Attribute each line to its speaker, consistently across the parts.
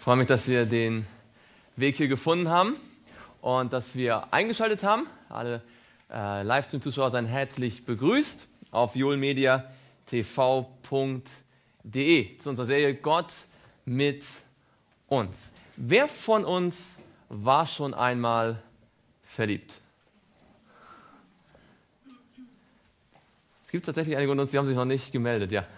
Speaker 1: freue mich, dass wir den Weg hier gefunden haben und dass wir eingeschaltet haben. Alle Livestream-Zuschauer seien herzlich begrüßt auf violmediatv.de zu unserer Serie Gott mit uns. Wer von uns war schon einmal verliebt? Es gibt tatsächlich einige von uns, die haben sich noch nicht gemeldet. Ja.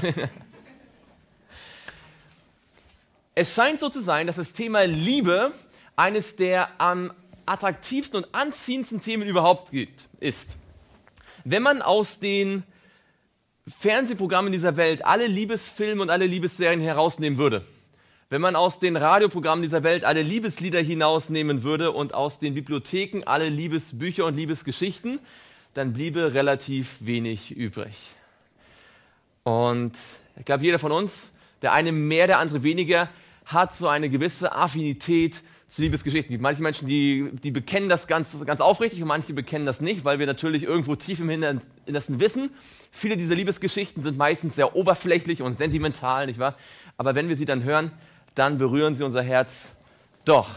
Speaker 1: Es scheint so zu sein, dass das Thema Liebe eines der am attraktivsten und anziehendsten Themen überhaupt ist. Wenn man aus den Fernsehprogrammen dieser Welt alle Liebesfilme und alle Liebesserien herausnehmen würde, wenn man aus den Radioprogrammen dieser Welt alle Liebeslieder hinausnehmen würde und aus den Bibliotheken alle Liebesbücher und Liebesgeschichten, dann bliebe relativ wenig übrig. Und ich glaube, jeder von uns, der eine mehr, der andere weniger, hat so eine gewisse Affinität zu Liebesgeschichten. Manche Menschen, die bekennen das ganz aufrichtig und manche bekennen das nicht, weil wir natürlich irgendwo tief im Innersten wissen, viele dieser Liebesgeschichten sind meistens sehr oberflächlich und sentimental, nicht wahr? Aber wenn wir sie dann hören, dann berühren sie unser Herz doch.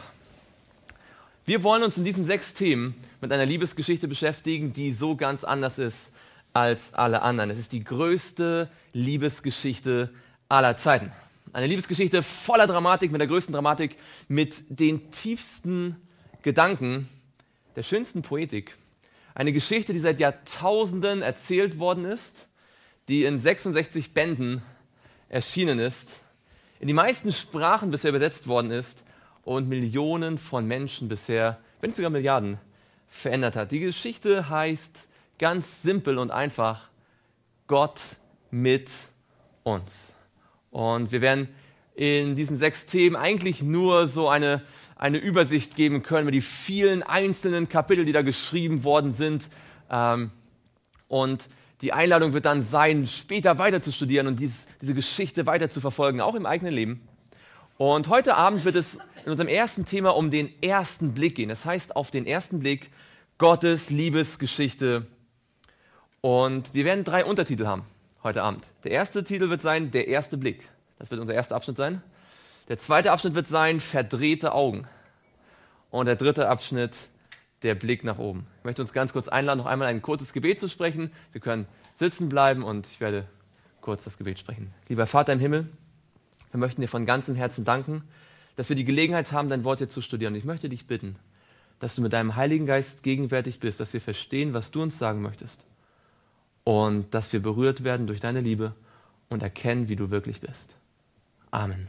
Speaker 1: Wir wollen uns in diesen 6 Themen mit einer Liebesgeschichte beschäftigen, die so ganz anders ist als alle anderen. Es ist die größte Liebesgeschichte aller Zeiten. Eine Liebesgeschichte voller Dramatik, mit der größten Dramatik, mit den tiefsten Gedanken, der schönsten Poetik. Eine Geschichte, die seit Jahrtausenden erzählt worden ist, die in 66 Bänden erschienen ist, in die meisten Sprachen bisher übersetzt worden ist und Millionen von Menschen bisher, wenn nicht sogar Milliarden, verändert hat. Die Geschichte heißt ganz simpel und einfach Gott mit uns. Und wir werden in diesen 6 Themen eigentlich nur so eine Übersicht geben können über die vielen einzelnen Kapitel, die da geschrieben worden sind. Und die Einladung wird dann sein, später weiter zu studieren und diese Geschichte weiter zu verfolgen, auch im eigenen Leben. Und heute Abend wird es in unserem ersten Thema um den ersten Blick gehen. Das heißt, auf den ersten Blick Gottes Liebesgeschichte. Und wir werden 3 Untertitel haben heute Abend. Der erste Titel wird sein, der erste Blick. Das wird unser erster Abschnitt sein. Der zweite Abschnitt wird sein, verdrehte Augen. Und der dritte Abschnitt, der Blick nach oben. Ich möchte uns ganz kurz einladen, noch einmal ein kurzes Gebet zu sprechen. Sie können sitzen bleiben und ich werde kurz das Gebet sprechen. Lieber Vater im Himmel, wir möchten dir von ganzem Herzen danken, dass wir die Gelegenheit haben, dein Wort hier zu studieren. Und ich möchte dich bitten, dass du mit deinem Heiligen Geist gegenwärtig bist, dass wir verstehen, was du uns sagen möchtest. Und dass wir berührt werden durch deine Liebe und erkennen, wie du wirklich bist. Amen.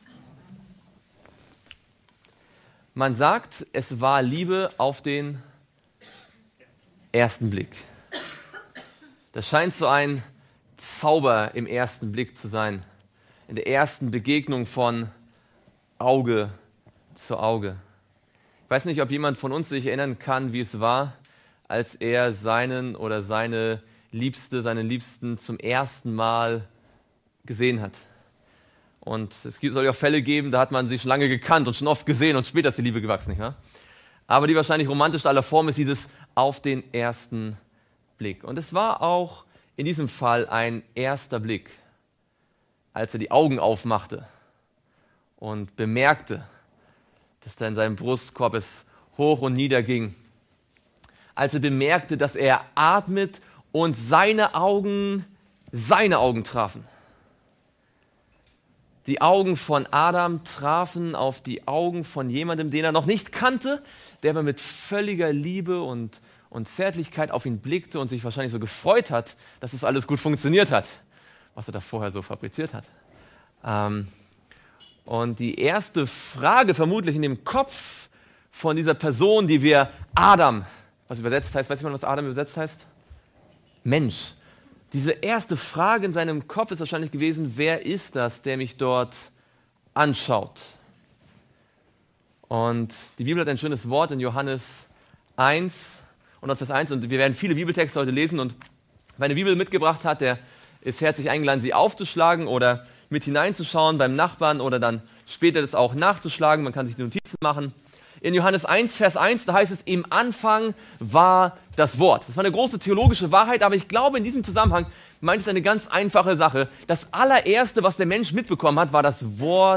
Speaker 1: Man sagt, es war Liebe auf den ersten Blick. Das scheint so ein Zauber im ersten Blick zu sein. In der ersten Begegnung von Auge zu Auge. Ich weiß nicht, ob jemand von uns sich erinnern kann, wie es war, als er seinen oder seinen Liebsten zum ersten Mal gesehen hat. Und es soll ja auch Fälle geben, da hat man sich schon lange gekannt und schon oft gesehen und später ist die Liebe gewachsen, nicht wahr? Aber die wahrscheinlich romantischste aller Formen ist dieses auf den ersten Blick. Und es war auch in diesem Fall ein erster Blick, als er die Augen aufmachte und bemerkte, dass da in seinem Brustkorb es hoch und nieder ging. Als er bemerkte, dass er atmet und seine Augen trafen. Die Augen von Adam trafen auf die Augen von jemandem, den er noch nicht kannte, der aber mit völliger Liebe und Zärtlichkeit auf ihn blickte und sich wahrscheinlich so gefreut hat, dass es alles gut funktioniert hat, was er da vorher so fabriziert hat. Und die erste Frage vermutlich in dem Kopf von dieser Person, die wir Adam, was übersetzt heißt, weiß jemand, was Adam übersetzt heißt? Mensch. Diese erste Frage in seinem Kopf ist wahrscheinlich gewesen, wer ist das, der mich dort anschaut? Und die Bibel hat ein schönes Wort in Johannes 1 und Vers 1 und wir werden viele Bibeltexte heute lesen und wer eine Bibel mitgebracht hat, der ist herzlich eingeladen, sie aufzuschlagen oder mit hineinzuschauen beim Nachbarn oder dann später das auch nachzuschlagen. Man kann sich die Notizen machen. In Johannes 1, Vers 1, da heißt es, im Anfang war das Wort. Das war eine große theologische Wahrheit, aber ich glaube, in diesem Zusammenhang meint es eine ganz einfache Sache. Das allererste, was der Mensch mitbekommen hat, war das Wort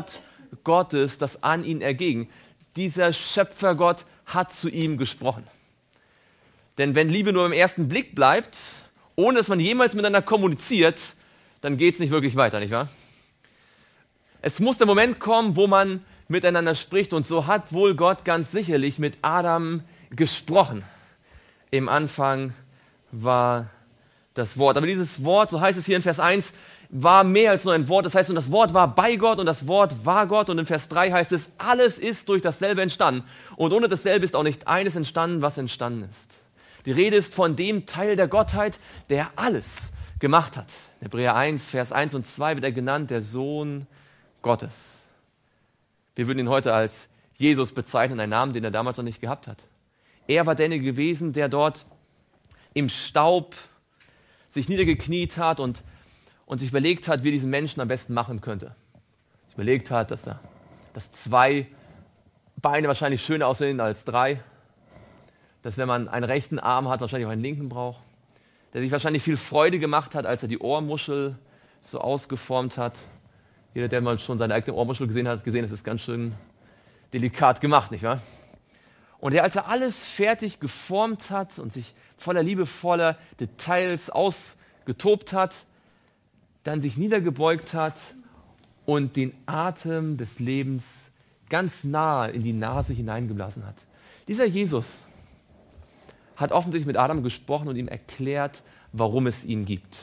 Speaker 1: Gottes, das an ihn erging. Dieser Schöpfergott hat zu ihm gesprochen. Denn wenn Liebe nur im ersten Blick bleibt, ohne dass man jemals miteinander kommuniziert, dann geht es nicht wirklich weiter, nicht wahr? Es muss der Moment kommen, wo man miteinander spricht, und so hat wohl Gott ganz sicherlich mit Adam gesprochen. Im Anfang war das Wort. Aber dieses Wort, so heißt es hier in Vers 1, war mehr als nur ein Wort. Das heißt, und das Wort war bei Gott und das Wort war Gott. Und in Vers 3 heißt es, alles ist durch dasselbe entstanden. Und ohne dasselbe ist auch nicht eines entstanden, was entstanden ist. Die Rede ist von dem Teil der Gottheit, der alles gemacht hat. In Hebräer 1, Vers 1 und 2 wird er genannt, der Sohn Gottes. Wir würden ihn heute als Jesus bezeichnen, einen Namen, den er damals noch nicht gehabt hat. Er war derjenige gewesen, der dort im Staub sich niedergekniet hat und sich überlegt hat, wie er diesen Menschen am besten machen könnte. Sich überlegt hat, dass 2 Beine wahrscheinlich schöner aussehen als 3. Dass wenn man einen rechten Arm hat, wahrscheinlich auch einen linken braucht. Der sich wahrscheinlich viel Freude gemacht hat, als er die Ohrmuschel so ausgeformt hat. Jeder, der mal schon seine eigene Ohrmuschel gesehen hat, das ist ganz schön delikat gemacht, nicht wahr? Und als er alles fertig geformt hat und sich voller liebevoller Details ausgetobt hat, dann sich niedergebeugt hat und den Atem des Lebens ganz nah in die Nase hineingeblasen hat. Dieser Jesus hat offensichtlich mit Adam gesprochen und ihm erklärt, warum es ihn gibt.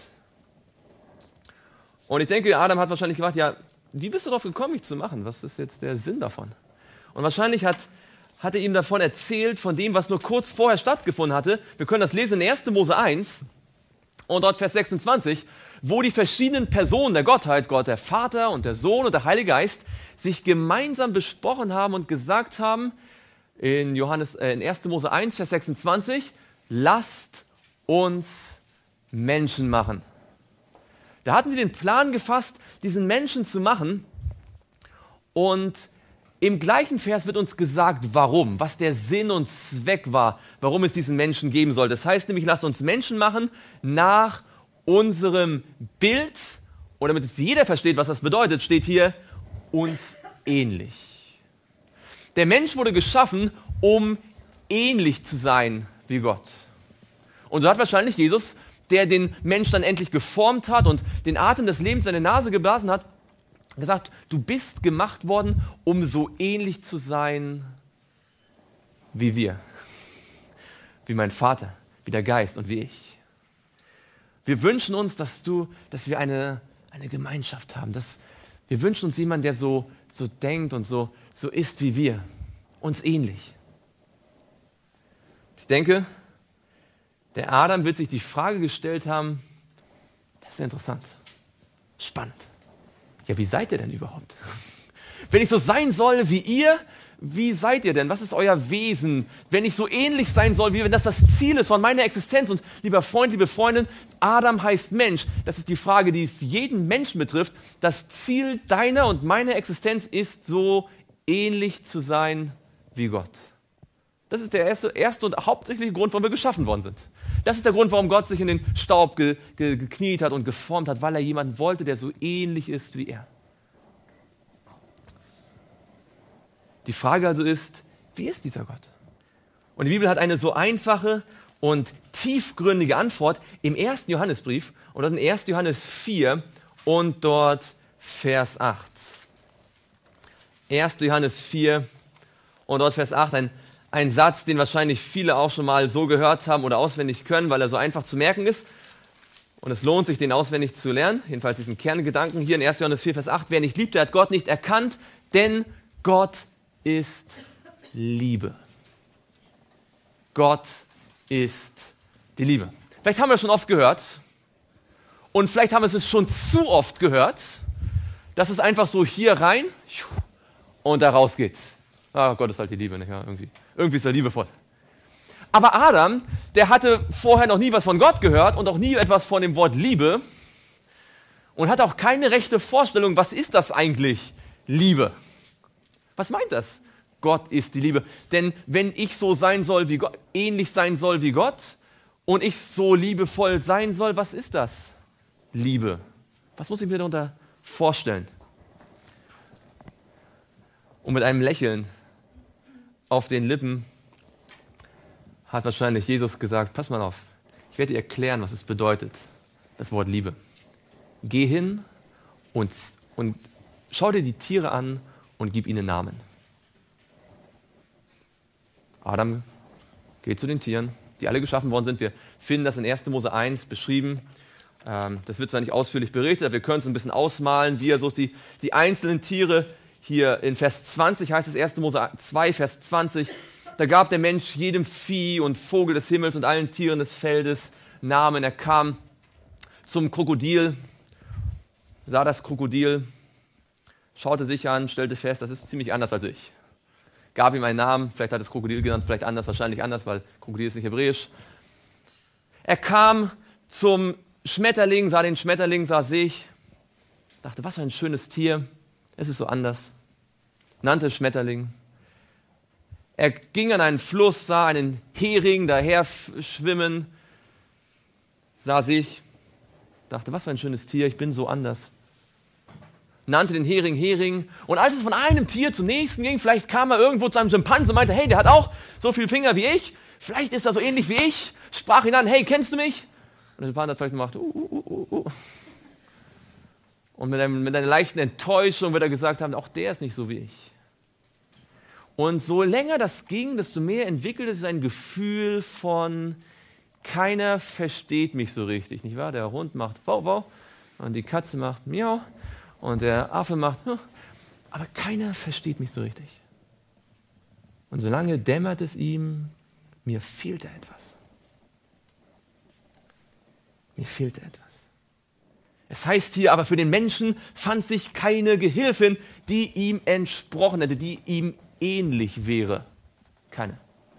Speaker 1: Und ich denke, Adam hat wahrscheinlich gefragt, ja, wie bist du darauf gekommen, mich zu machen? Was ist jetzt der Sinn davon? Und wahrscheinlich hat er ihm davon erzählt, von dem, was nur kurz vorher stattgefunden hatte. Wir können das lesen in 1. Mose 1 und dort Vers 26, wo die verschiedenen Personen der Gottheit, Gott der Vater und der Sohn und der Heilige Geist, sich gemeinsam besprochen haben und gesagt haben, in 1. Mose 1, Vers 26, lasst uns Menschen machen. Da hatten sie den Plan gefasst, diesen Menschen zu machen, und im gleichen Vers wird uns gesagt, warum, was der Sinn und Zweck war, warum es diesen Menschen geben soll. Das heißt nämlich, lasst uns Menschen machen nach unserem Bild, und damit es jeder versteht, was das bedeutet, steht hier, uns ähnlich. Der Mensch wurde geschaffen, um ähnlich zu sein wie Gott. Und so hat wahrscheinlich Jesus, der den Mensch dann endlich geformt hat und den Atem des Lebens in seine Nase geblasen hat, gesagt, du bist gemacht worden, um so ähnlich zu sein wie wir. Wie mein Vater, wie der Geist und wie ich. Wir wünschen uns, dass wir eine Gemeinschaft haben. Wir wünschen uns jemanden, der so denkt und so ist wie wir. Uns ähnlich. Ich denke, der Adam wird sich die Frage gestellt haben, das ist interessant, spannend. Ja, wie seid ihr denn überhaupt? Wenn ich so sein soll wie ihr, wie seid ihr denn? Was ist euer Wesen? Wenn ich so ähnlich sein soll, wie wenn das Ziel ist von meiner Existenz. Und lieber Freund, liebe Freundin, Adam heißt Mensch. Das ist die Frage, die es jeden Menschen betrifft. Das Ziel deiner und meiner Existenz ist, so ähnlich zu sein wie Gott. Das ist der erste und hauptsächliche Grund, warum wir geschaffen worden sind. Das ist der Grund, warum Gott sich in den Staub gekniet hat und geformt hat, weil er jemanden wollte, der so ähnlich ist wie er. Die Frage also ist, wie ist dieser Gott? Und die Bibel hat eine so einfache und tiefgründige Antwort im 1. Johannesbrief und dort in 1. Johannes 4 und dort Vers 8. 1. Johannes 4 und dort Vers 8, ein Satz, den wahrscheinlich viele auch schon mal so gehört haben oder auswendig können, weil er so einfach zu merken ist. Und es lohnt sich, den auswendig zu lernen. Jedenfalls diesen Kerngedanken hier in 1. Johannes 4, Vers 8. Wer nicht liebt, der hat Gott nicht erkannt, denn Gott ist Liebe. Gott ist die Liebe. Vielleicht haben wir das schon oft gehört und vielleicht haben wir es schon zu oft gehört, dass es einfach so hier rein und da raus geht. Ah, Gott ist halt die Liebe, nicht? Ja, irgendwie ist er liebevoll. Aber Adam, der hatte vorher noch nie was von Gott gehört und auch nie etwas von dem Wort Liebe und hatte auch keine rechte Vorstellung, was ist das eigentlich, Liebe? Was meint das? Gott ist die Liebe. Denn wenn ich so sein soll wie Gott, ähnlich sein soll wie Gott und ich so liebevoll sein soll, was ist das? Liebe. Was muss ich mir darunter vorstellen? Und mit einem Lächeln auf den Lippen hat wahrscheinlich Jesus gesagt, pass mal auf, ich werde dir erklären, was es bedeutet, das Wort Liebe. Geh hin und schau dir die Tiere an und gib ihnen Namen. Adam geht zu den Tieren, die alle geschaffen worden sind. Wir finden das in 1. Mose 1 beschrieben. Das wird zwar nicht ausführlich berichtet, aber wir können es ein bisschen ausmalen, wie er so die einzelnen Tiere, hier in Vers 20 heißt es 1. Mose 2, Vers 20, da gab der Mensch jedem Vieh und Vogel des Himmels und allen Tieren des Feldes Namen. Er kam zum Krokodil, sah das Krokodil, schaute sich an, stellte fest, das ist ziemlich anders als ich. Gab ihm einen Namen, vielleicht hat es Krokodil genannt, vielleicht anders, wahrscheinlich anders, weil Krokodil ist nicht hebräisch. Er kam zum Schmetterling, sah den Schmetterling, sah sich, dachte, was für ein schönes Tier, es ist so anders. Nannte Schmetterling. Er ging an einen Fluss, sah einen Hering daher schwimmen, sah sich, dachte, was für ein schönes Tier, ich bin so anders. Nannte den Hering Hering. Und als es von einem Tier zum nächsten ging, vielleicht kam er irgendwo zu einem Schimpansen und meinte, hey, der hat auch so viele Finger wie ich, vielleicht ist er so ähnlich wie ich, sprach ihn an, hey, kennst du mich? Und der Schimpanse hat vielleicht gemacht, Und mit einer leichten Enttäuschung wird er gesagt haben, auch der ist nicht so wie ich. Und so länger das ging, desto mehr entwickelte sich ein Gefühl von, keiner versteht mich so richtig, nicht wahr? Der Hund macht wow, wow und die Katze macht miau. Und der Affe macht, aber keiner versteht mich so richtig. Und solange dämmert es ihm, mir fehlt da etwas. Mir fehlt da etwas. Es heißt hier, aber für den Menschen fand sich keine Gehilfin, die ihm entsprochen hätte, die ihm ähnlich wäre. Keine.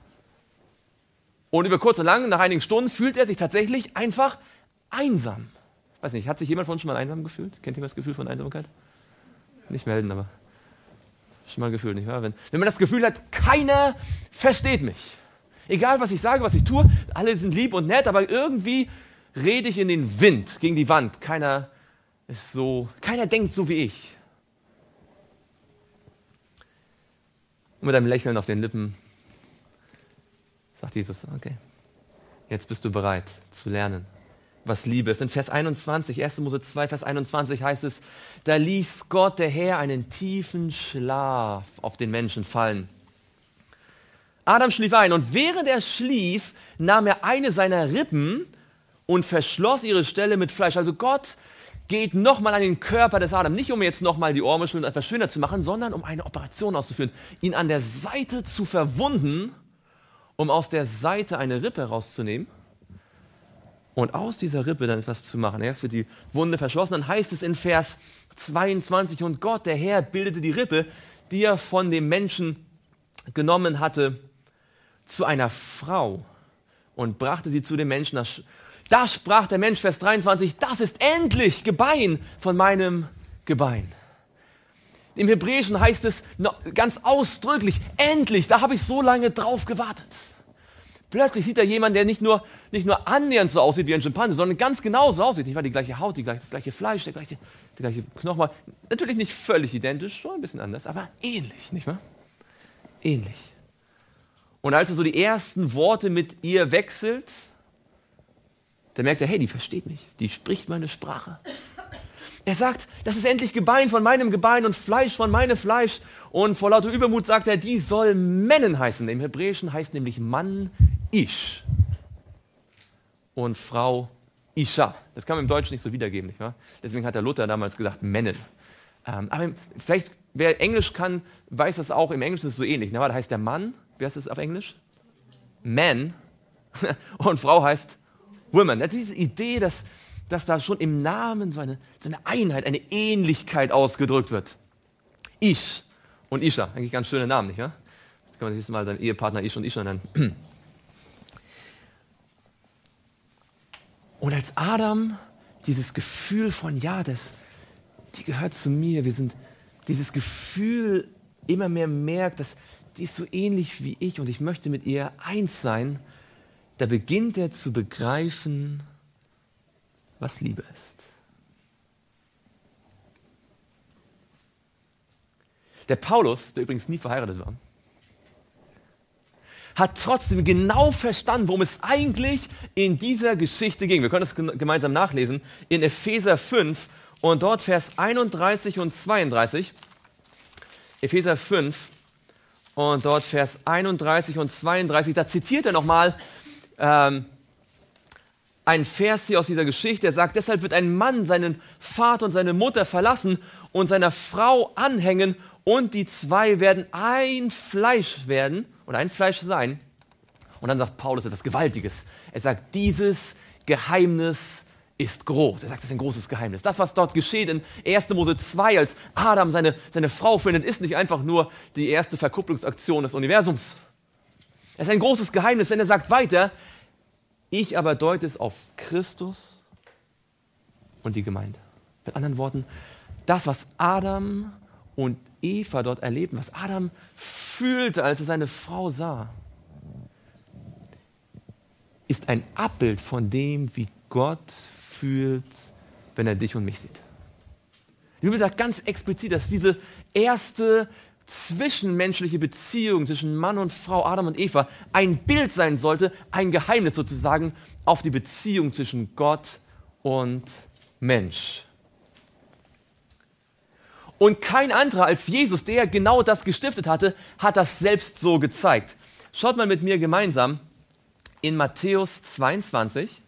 Speaker 1: Und über kurz oder lang, nach einigen Stunden, fühlt er sich tatsächlich einfach einsam. Weiß nicht, hat sich jemand von uns schon mal einsam gefühlt? Kennt jemand das Gefühl von Einsamkeit? Nicht melden, aber schon mal gefühlt, nicht wahr? Wenn man das Gefühl hat, keiner versteht mich. Egal, was ich sage, was ich tue, alle sind lieb und nett, aber irgendwie rede ich in den Wind, gegen die Wand. Keiner denkt so wie ich. Und mit einem Lächeln auf den Lippen sagt Jesus, okay, jetzt bist du bereit zu lernen, was Liebe ist. In Vers 21, 1. Mose 2, Vers 21 heißt es, da ließ Gott, der Herr, einen tiefen Schlaf auf den Menschen fallen. Adam schlief ein und während er schlief, nahm er eine seiner Rippen und verschloss ihre Stelle mit Fleisch. Also Gott geht nochmal an den Körper des Adam, nicht um jetzt nochmal die Ohrmuscheln etwas schöner zu machen, sondern um eine Operation auszuführen, ihn an der Seite zu verwunden, um aus der Seite eine Rippe rauszunehmen. Und aus dieser Rippe dann etwas zu machen. Erst wird die Wunde verschlossen, dann heißt es in Vers 22, und Gott, der Herr, bildete die Rippe, die er von dem Menschen genommen hatte, zu einer Frau und brachte sie zu dem Menschen. Da sprach der Mensch, Vers 23, das ist endlich Gebein von meinem Gebein. Im Hebräischen heißt es ganz ausdrücklich, endlich, da habe ich so lange drauf gewartet. Plötzlich sieht er jemanden, der nicht nur annähernd so aussieht wie ein Schimpanse, sondern ganz genau so aussieht. Nicht wahr? Die gleiche Haut, das gleiche Fleisch, der gleiche Knochen. Natürlich nicht völlig identisch, schon ein bisschen anders, aber ähnlich, nicht wahr? Ähnlich. Und als er so die ersten Worte mit ihr wechselt, dann merkt er, hey, die versteht mich, die spricht meine Sprache. Er sagt, das ist endlich Gebein von meinem Gebein und Fleisch von meinem Fleisch. Und vor lauter Übermut sagt er, die soll Mennen heißen. Im Hebräischen heißt nämlich Mann Ish und Frau Isha. Das kann man im Deutschen nicht so wiedergeben, nicht wahr? Deswegen hat der Luther damals gesagt Mennen. Aber vielleicht, wer Englisch kann, weiß das auch. Im Englischen ist es so ähnlich. Da heißt der Mann, wie heißt das auf Englisch? Man. Und Frau heißt Woman. Diese Idee, dass da schon im Namen so eine Einheit, eine Ähnlichkeit ausgedrückt wird. Ish und Isha, eigentlich ganz schöne Namen, nicht wahr? Das kann man sich mal seinen Ehepartner Ish und Isha nennen. Und als Adam dieses Gefühl von, die gehört zu mir, dieses Gefühl immer mehr merkt, dass die ist so ähnlich wie ich und ich möchte mit ihr eins sein, da beginnt er zu begreifen, was Liebe ist. Der Paulus, der übrigens nie verheiratet war, hat trotzdem genau verstanden, worum es eigentlich in dieser Geschichte ging. Wir können das gemeinsam nachlesen in Epheser 5 und dort Vers 31 und 32. Epheser 5 und dort Vers 31 und 32, da zitiert er nochmal einen Vers hier aus dieser Geschichte. Er sagt, deshalb wird ein Mann seinen Vater und seine Mutter verlassen und seiner Frau anhängen und die zwei werden ein Fleisch werden oder ein Fleisch sein. Und dann sagt Paulus etwas Gewaltiges. Er sagt, dieses Geheimnis ist groß. Er sagt, das ist ein großes Geheimnis. Das, was dort geschieht in 1. Mose 2, als Adam seine Frau findet, ist nicht einfach nur die erste Verkupplungsaktion des Universums. Es ist ein großes Geheimnis, denn er sagt weiter, ich aber deute es auf Christus und die Gemeinde. Mit anderen Worten, das, was Adam und Eva dort erlebten, was Adam fühlte, als er seine Frau sah, ist ein Abbild von dem, wie Gott fühlt, wenn er dich und mich sieht. Die Bibel sagt ganz explizit, dass diese erste zwischenmenschliche Beziehung zwischen Mann und Frau, Adam und Eva, ein Bild sein sollte, ein Geheimnis sozusagen auf die Beziehung zwischen Gott und Mensch. Und kein anderer als Jesus, der genau das gestiftet hatte, hat das selbst so gezeigt. Schaut mal mit mir gemeinsam in Matthäus 22.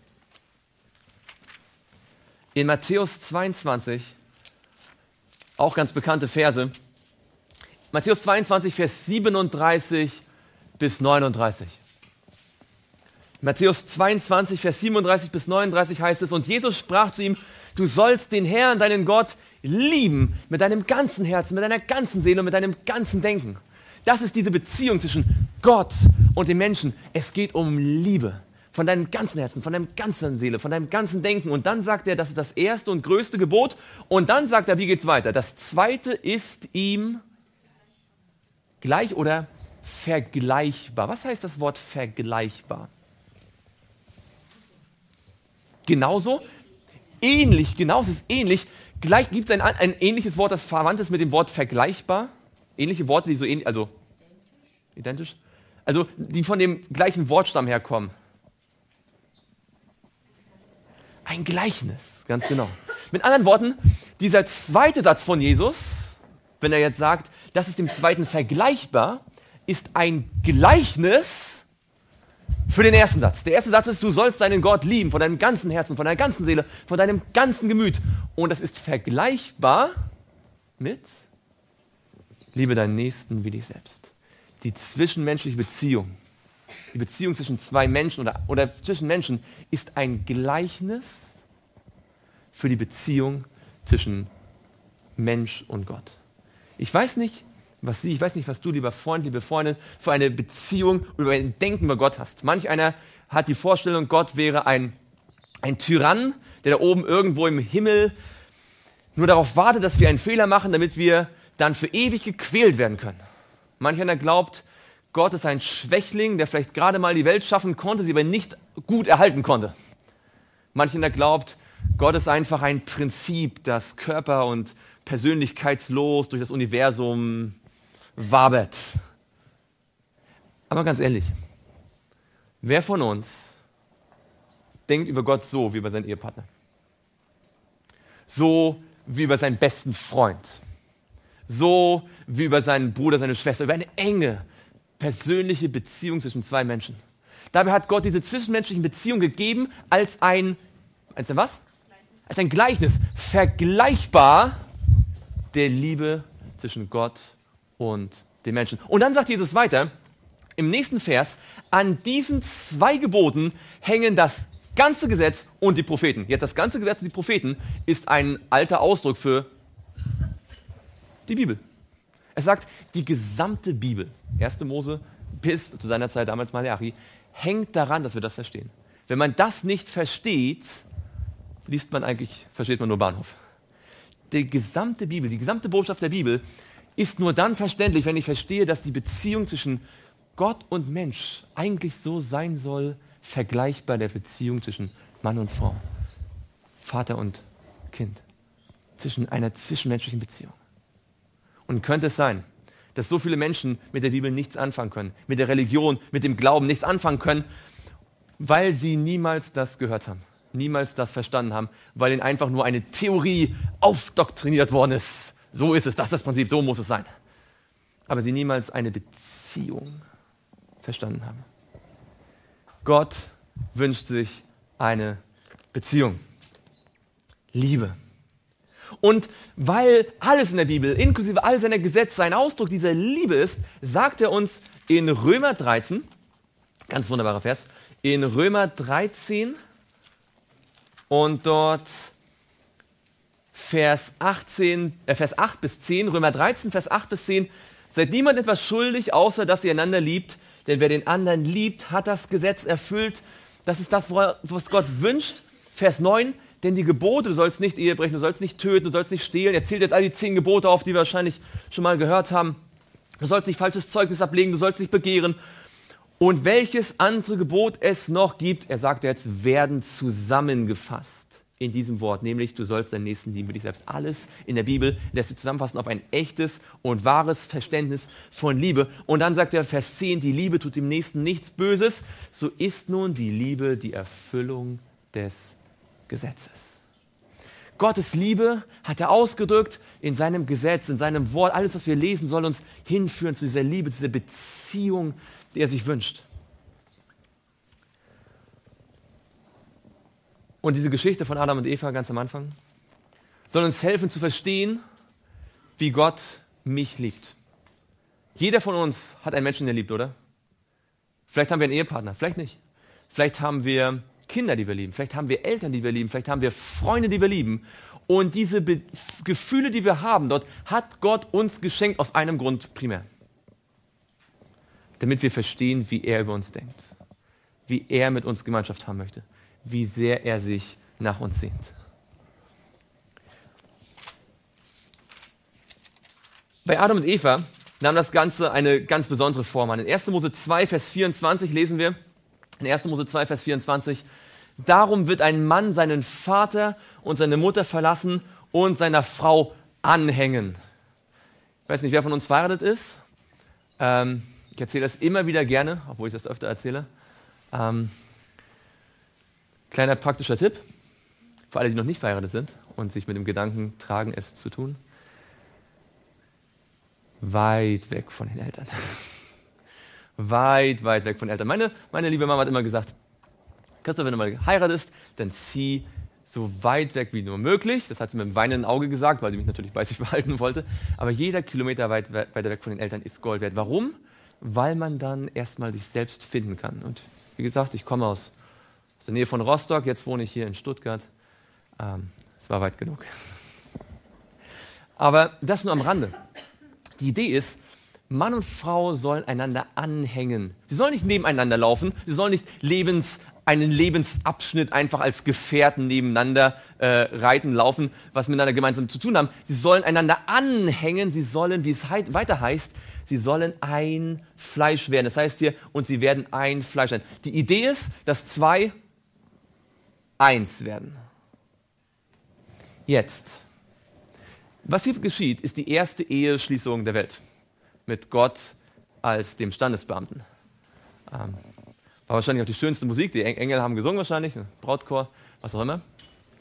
Speaker 1: In Matthäus 22, auch ganz bekannte Verse. Matthäus 22, Vers 37 bis 39. Matthäus 22, Vers 37 bis 39 heißt es, und Jesus sprach zu ihm, du sollst den Herrn, deinen Gott, lieben mit deinem ganzen Herzen, mit deiner ganzen Seele und mit deinem ganzen Denken. Das ist diese Beziehung zwischen Gott und dem Menschen. Es geht um Liebe. Von deinem ganzen Herzen, von deiner ganzen Seele, von deinem ganzen Denken. Und dann sagt er, das ist das erste und größte Gebot. Und dann sagt er, wie geht's weiter? Das zweite ist ihm gleich oder vergleichbar. Was heißt das Wort vergleichbar? Genauso? Ähnlich, genau, es ist ähnlich. Gleich gibt es ein ähnliches Wort, das verwandt ist mit dem Wort vergleichbar. Ähnliche Worte, die so ähnlich, also identisch, also die von dem gleichen Wortstamm herkommen. Ein Gleichnis, ganz genau. Mit anderen Worten, dieser zweite Satz von Jesus, wenn er jetzt sagt, das ist dem zweiten vergleichbar, ist ein Gleichnis für den ersten Satz. Der erste Satz ist, du sollst deinen Gott lieben von deinem ganzen Herzen, von deiner ganzen Seele, von deinem ganzen Gemüt. Und das ist vergleichbar mit liebe deinen Nächsten wie dich selbst. Die zwischenmenschliche Beziehung, die Beziehung zwischen zwei Menschen oder zwischen Menschen ist ein Gleichnis für die Beziehung zwischen Mensch und Gott. Ich weiß nicht, was du, lieber Freund, liebe Freundin, für eine Beziehung oder ein Denken über Gott hast. Manch einer hat die Vorstellung, Gott wäre ein Tyrann, der da oben irgendwo im Himmel nur darauf wartet, dass wir einen Fehler machen, damit wir dann für ewig gequält werden können. Manch einer glaubt, Gott ist ein Schwächling, der vielleicht gerade mal die Welt schaffen konnte, sie aber nicht gut erhalten konnte. Manch einer glaubt, Gott ist einfach ein Prinzip, das körper- und persönlichkeitslos durch das Universum wabert. Aber ganz ehrlich, wer von uns denkt über Gott so wie über seinen Ehepartner? So wie über seinen besten Freund? So wie über seinen Bruder, seine Schwester, über eine enge, persönliche Beziehung zwischen zwei Menschen. Dabei hat Gott diese zwischenmenschlichen Beziehungen gegeben als ein was? Als ein Gleichnis, vergleichbar der Liebe zwischen Gott und den Menschen. Und dann sagt Jesus weiter, im nächsten Vers, an diesen zwei Geboten hängen das ganze Gesetz und die Propheten. Jetzt das ganze Gesetz und die Propheten ist ein alter Ausdruck für die Bibel. Es sagt, die gesamte Bibel, 1. Mose bis zu seiner Zeit damals Malachi, hängt daran, dass wir das verstehen. Wenn man das nicht versteht, versteht man nur Bahnhof. Die gesamte Bibel, die gesamte Botschaft der Bibel ist nur dann verständlich, wenn ich verstehe, dass die Beziehung zwischen Gott und Mensch eigentlich so sein soll, vergleichbar der Beziehung zwischen Mann und Frau, Vater und Kind, zwischen einer zwischenmenschlichen Beziehung. Und könnte es sein, dass so viele Menschen mit der Bibel nichts anfangen können, mit der Religion, mit dem Glauben nichts anfangen können, weil sie niemals das gehört haben, niemals das verstanden haben, weil ihnen einfach nur eine Theorie aufdoktriniert worden ist. So ist es, das ist das Prinzip, so muss es sein. Aber sie niemals eine Beziehung verstanden haben. Gott wünscht sich eine Beziehung. Liebe. Und weil alles in der Bibel, inklusive all seiner Gesetze, ein Ausdruck dieser Liebe ist, sagt er uns in Römer 13, ganz wunderbarer Vers, in Römer 13 und dort Vers 8 bis 10, Römer 13, Vers 8 bis 10, seid niemand etwas schuldig, außer dass ihr einander liebt, denn wer den anderen liebt, hat das Gesetz erfüllt. Das ist das, was Gott wünscht. Vers 9, denn die Gebote, du sollst nicht Ehe brechen, du sollst nicht töten, du sollst nicht stehlen. Er zählt jetzt all die 10 Gebote auf, die wir wahrscheinlich schon mal gehört haben. Du sollst nicht falsches Zeugnis ablegen, du sollst nicht begehren. Und welches andere Gebot es noch gibt, er sagt jetzt, werden zusammengefasst in diesem Wort, nämlich du sollst deinen Nächsten lieben wie dich selbst. Alles in der Bibel lässt sich zusammenfassen auf ein echtes und wahres Verständnis von Liebe. Und dann sagt er Vers 10, die Liebe tut dem Nächsten nichts Böses, so ist nun die Liebe die Erfüllung des Gesetzes. Gottes Liebe hat er ausgedrückt in seinem Gesetz, in seinem Wort. Alles, was wir lesen, soll uns hinführen zu dieser Liebe, zu dieser Beziehung, die er sich wünscht. Und diese Geschichte von Adam und Eva ganz am Anfang soll uns helfen zu verstehen, wie Gott mich liebt. Jeder von uns hat einen Menschen, der liebt, oder? Vielleicht haben wir einen Ehepartner, vielleicht nicht. Vielleicht haben wir Kinder, die wir lieben. Vielleicht haben wir Eltern, die wir lieben. Vielleicht haben wir Freunde, die wir lieben. Und diese Gefühle, die wir haben dort, hat Gott uns geschenkt aus einem Grund primär. Damit wir verstehen, wie er über uns denkt. Wie er mit uns Gemeinschaft haben möchte. Wie sehr er sich nach uns sehnt. Bei Adam und Eva nahm das Ganze eine ganz besondere Form an. In 1. Mose 2, Vers 24 lesen wir, in 1. Mose 2, Vers 24, darum wird ein Mann seinen Vater und seine Mutter verlassen und seiner Frau anhängen. Ich weiß nicht, wer von uns verheiratet ist. Ich erzähle das immer wieder gerne, obwohl ich das öfter erzähle. Kleiner praktischer Tipp, für alle, die noch nicht verheiratet sind und sich mit dem Gedanken tragen, es zu tun. Weit weg von den Eltern. Weit weg von den Eltern. Meine liebe Mama hat immer gesagt, Christoph, wenn du mal heiratest, dann zieh so weit weg wie nur möglich. Das hat sie mit einem weinenden Auge gesagt, weil sie mich natürlich bei sich behalten wollte. Aber jeder Kilometer weiter weg von den Eltern ist Gold wert. Warum? Weil man dann erstmal sich selbst finden kann. Und wie gesagt, ich komme aus der Nähe von Rostock, jetzt wohne ich hier in Stuttgart. Es war weit genug. Aber das nur am Rande. Die Idee ist, Mann und Frau sollen einander anhängen. Sie sollen nicht nebeneinander laufen, sie sollen nicht einen Lebensabschnitt einfach als Gefährten nebeneinander reiten, laufen, was miteinander gemeinsam zu tun haben. Sie sollen einander anhängen, sie sollen, wie es weiter heißt, sie sollen ein Fleisch werden. Das heißt hier, und sie werden ein Fleisch sein. Die Idee ist, dass zwei eins werden. Jetzt. Was hier geschieht, ist die erste Eheschließung der Welt. Mit Gott als dem Standesbeamten. War wahrscheinlich auch die schönste Musik. Die Engel haben gesungen wahrscheinlich, Brautchor, was auch immer.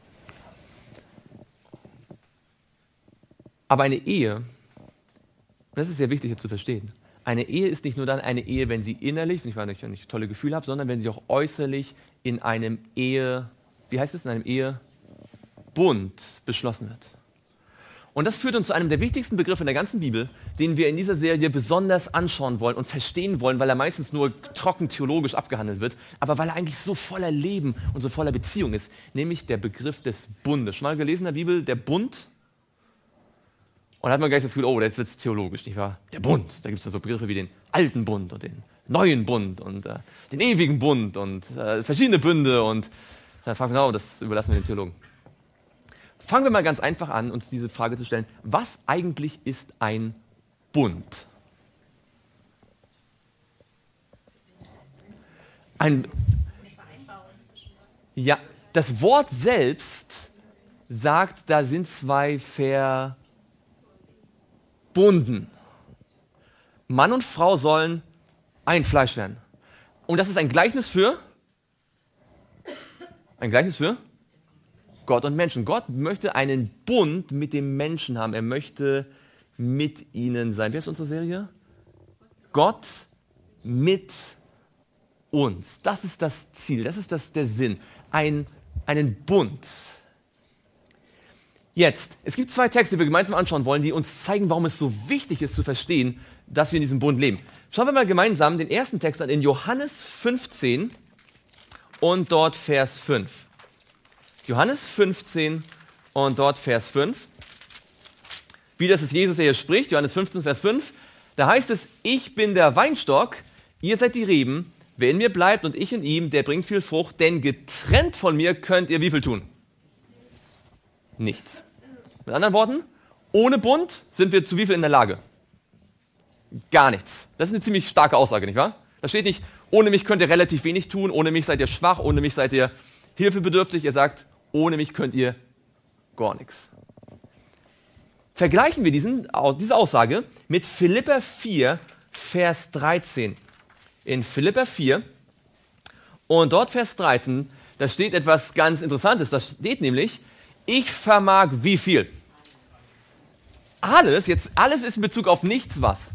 Speaker 1: Aber eine Ehe, und das ist sehr wichtig hier zu verstehen, eine Ehe ist nicht nur dann eine Ehe, wenn sie innerlich, wenn ich nicht tolle Gefühle habe, sondern wenn sie auch äußerlich in einem in einem Ehebund beschlossen wird. Und das führt uns zu einem der wichtigsten Begriffe in der ganzen Bibel, den wir in dieser Serie besonders anschauen wollen und verstehen wollen, weil er meistens nur trocken theologisch abgehandelt wird, aber weil er eigentlich so voller Leben und so voller Beziehung ist, nämlich der Begriff des Bundes. Schon mal gelesen in der Bibel, der Bund? Und da hat man gleich das Gefühl, oh, jetzt wird es theologisch, nicht wahr? Der Bund, da gibt es so Begriffe wie den alten Bund und den neuen Bund und den ewigen Bund und verschiedene Bünde und dann fragen wir, das überlassen wir den Theologen. Fangen wir mal ganz einfach an, uns diese Frage zu stellen, was eigentlich ist ein Bund? Ja, das Wort selbst sagt, da sind zwei verbunden. Mann und Frau sollen ein Fleisch werden. Und das ist ein Gleichnis für Gott und Menschen. Gott möchte einen Bund mit dem Menschen haben. Er möchte mit ihnen sein. Wie ist unsere Serie? Gott mit uns. Das ist das Ziel, das ist der Sinn. Einen Bund. Jetzt, es gibt 2 Texte, die wir gemeinsam anschauen wollen, die uns zeigen, warum es so wichtig ist zu verstehen, dass wir in diesem Bund leben. Schauen wir mal gemeinsam den ersten Text an in Johannes 15 und dort Vers 5. Johannes 15 und dort Vers 5. Wie das ist Jesus, der hier spricht, Johannes 15, Vers 5. Da heißt es, ich bin der Weinstock, ihr seid die Reben. Wer in mir bleibt und ich in ihm, der bringt viel Frucht, denn getrennt von mir könnt ihr wie viel tun? Nichts. Mit anderen Worten, ohne Bund sind wir zu wie viel in der Lage? Gar nichts. Das ist eine ziemlich starke Aussage, nicht wahr? Da steht nicht, ohne mich könnt ihr relativ wenig tun, ohne mich seid ihr schwach, ohne mich seid ihr hilfebedürftig. Er sagt, ohne mich könnt ihr gar nichts. Vergleichen wir diese Aussage mit Philipper 4, Vers 13. In Philipper 4 und dort Vers 13, da steht etwas ganz Interessantes. Da steht nämlich, ich vermag wie viel? Alles ist in Bezug auf nichts was?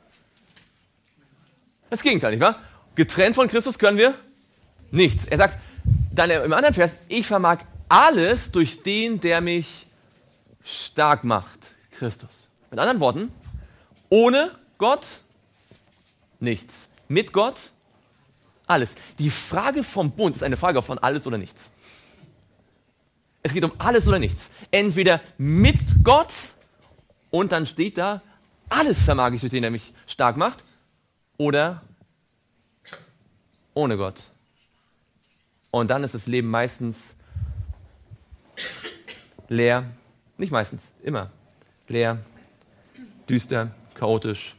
Speaker 1: Das Gegenteil, nicht wahr? Getrennt von Christus können wir nichts. Er sagt dann im anderen Vers, ich vermag alles durch den, der mich stark macht, Christus. Mit anderen Worten, ohne Gott nichts. Mit Gott alles. Die Frage vom Bund ist eine Frage von alles oder nichts. Es geht um alles oder nichts. Entweder mit Gott und dann steht da, alles vermag ich durch den, der mich stark macht, oder ohne Gott. Und dann ist das Leben meistens leer, nicht meistens, immer leer, düster, chaotisch.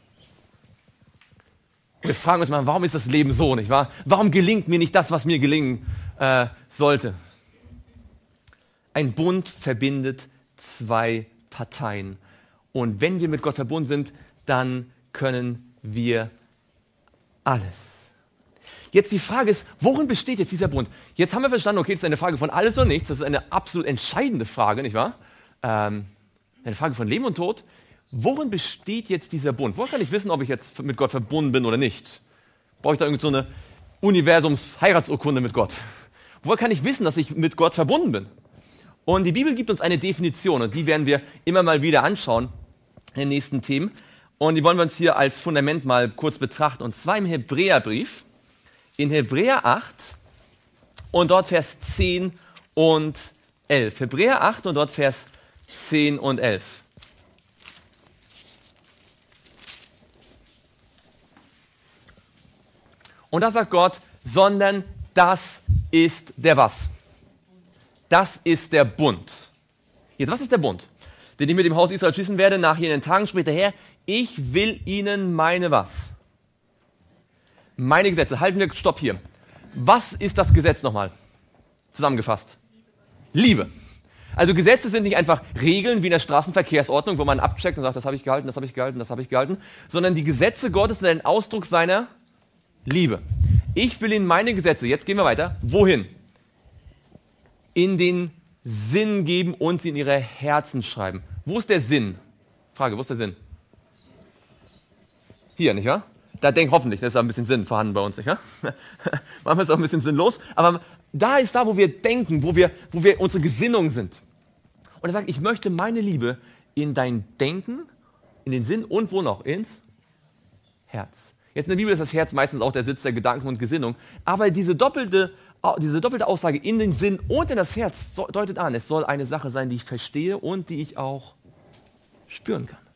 Speaker 1: Wir fragen uns mal, warum ist das Leben so, nicht wahr? Warum gelingt mir nicht das, was mir gelingen sollte? Ein Bund verbindet 2 Parteien. Und wenn wir mit Gott verbunden sind, dann können wir alles. Jetzt die Frage ist, worin besteht jetzt dieser Bund? Jetzt haben wir verstanden, okay, das ist eine Frage von alles oder nichts. Das ist eine absolut entscheidende Frage, nicht wahr? Eine Frage von Leben und Tod. Worin besteht jetzt dieser Bund? Woher kann ich wissen, ob ich jetzt mit Gott verbunden bin oder nicht? Brauche ich da irgend so eine Universums-Heiratsurkunde mit Gott? Woher kann ich wissen, dass ich mit Gott verbunden bin? Und die Bibel gibt uns eine Definition und die werden wir immer mal wieder anschauen in den nächsten Themen. Und die wollen wir uns hier als Fundament mal kurz betrachten. Und zwar im Hebräerbrief, in Hebräer 8 und dort Vers 10 und 11. Hebräer 8 und dort Vers 10 und 11. Und da sagt Gott, sondern das ist der was? Das ist der Bund. Jetzt, was ist der Bund? Den ich mit dem Haus Israel schließen werde, nach jenen Tagen spricht der Herr, ich will ihnen meine was? Meine Gesetze. Halten wir Stopp hier. Was ist das Gesetz nochmal? Zusammengefasst. Liebe. Also Gesetze sind nicht einfach Regeln wie in der Straßenverkehrsordnung, wo man abcheckt und sagt, das habe ich gehalten, das habe ich gehalten, das habe ich gehalten, sondern die Gesetze Gottes sind ein Ausdruck seiner Liebe. Ich will ihnen meine Gesetze, jetzt gehen wir weiter, wohin? In den Sinn geben und sie in ihre Herzen schreiben. Wo ist der Sinn? Frage, wo ist der Sinn? Hier, nicht wahr? Da denkt hoffentlich, da ist ein bisschen Sinn vorhanden bei uns, nicht wahr? Manchmal ist auch ein bisschen sinnlos, aber da ist da, wo wir denken, wo wir unsere Gesinnung sind. Und er sagt, ich möchte meine Liebe in dein Denken, in den Sinn und wo noch? Ins Herz. Jetzt in der Bibel ist das Herz meistens auch der Sitz der Gedanken und Gesinnung, aber diese doppelte Aussage in den Sinn und in das Herz deutet an, es soll eine Sache sein, die ich verstehe und die ich auch spüren kann.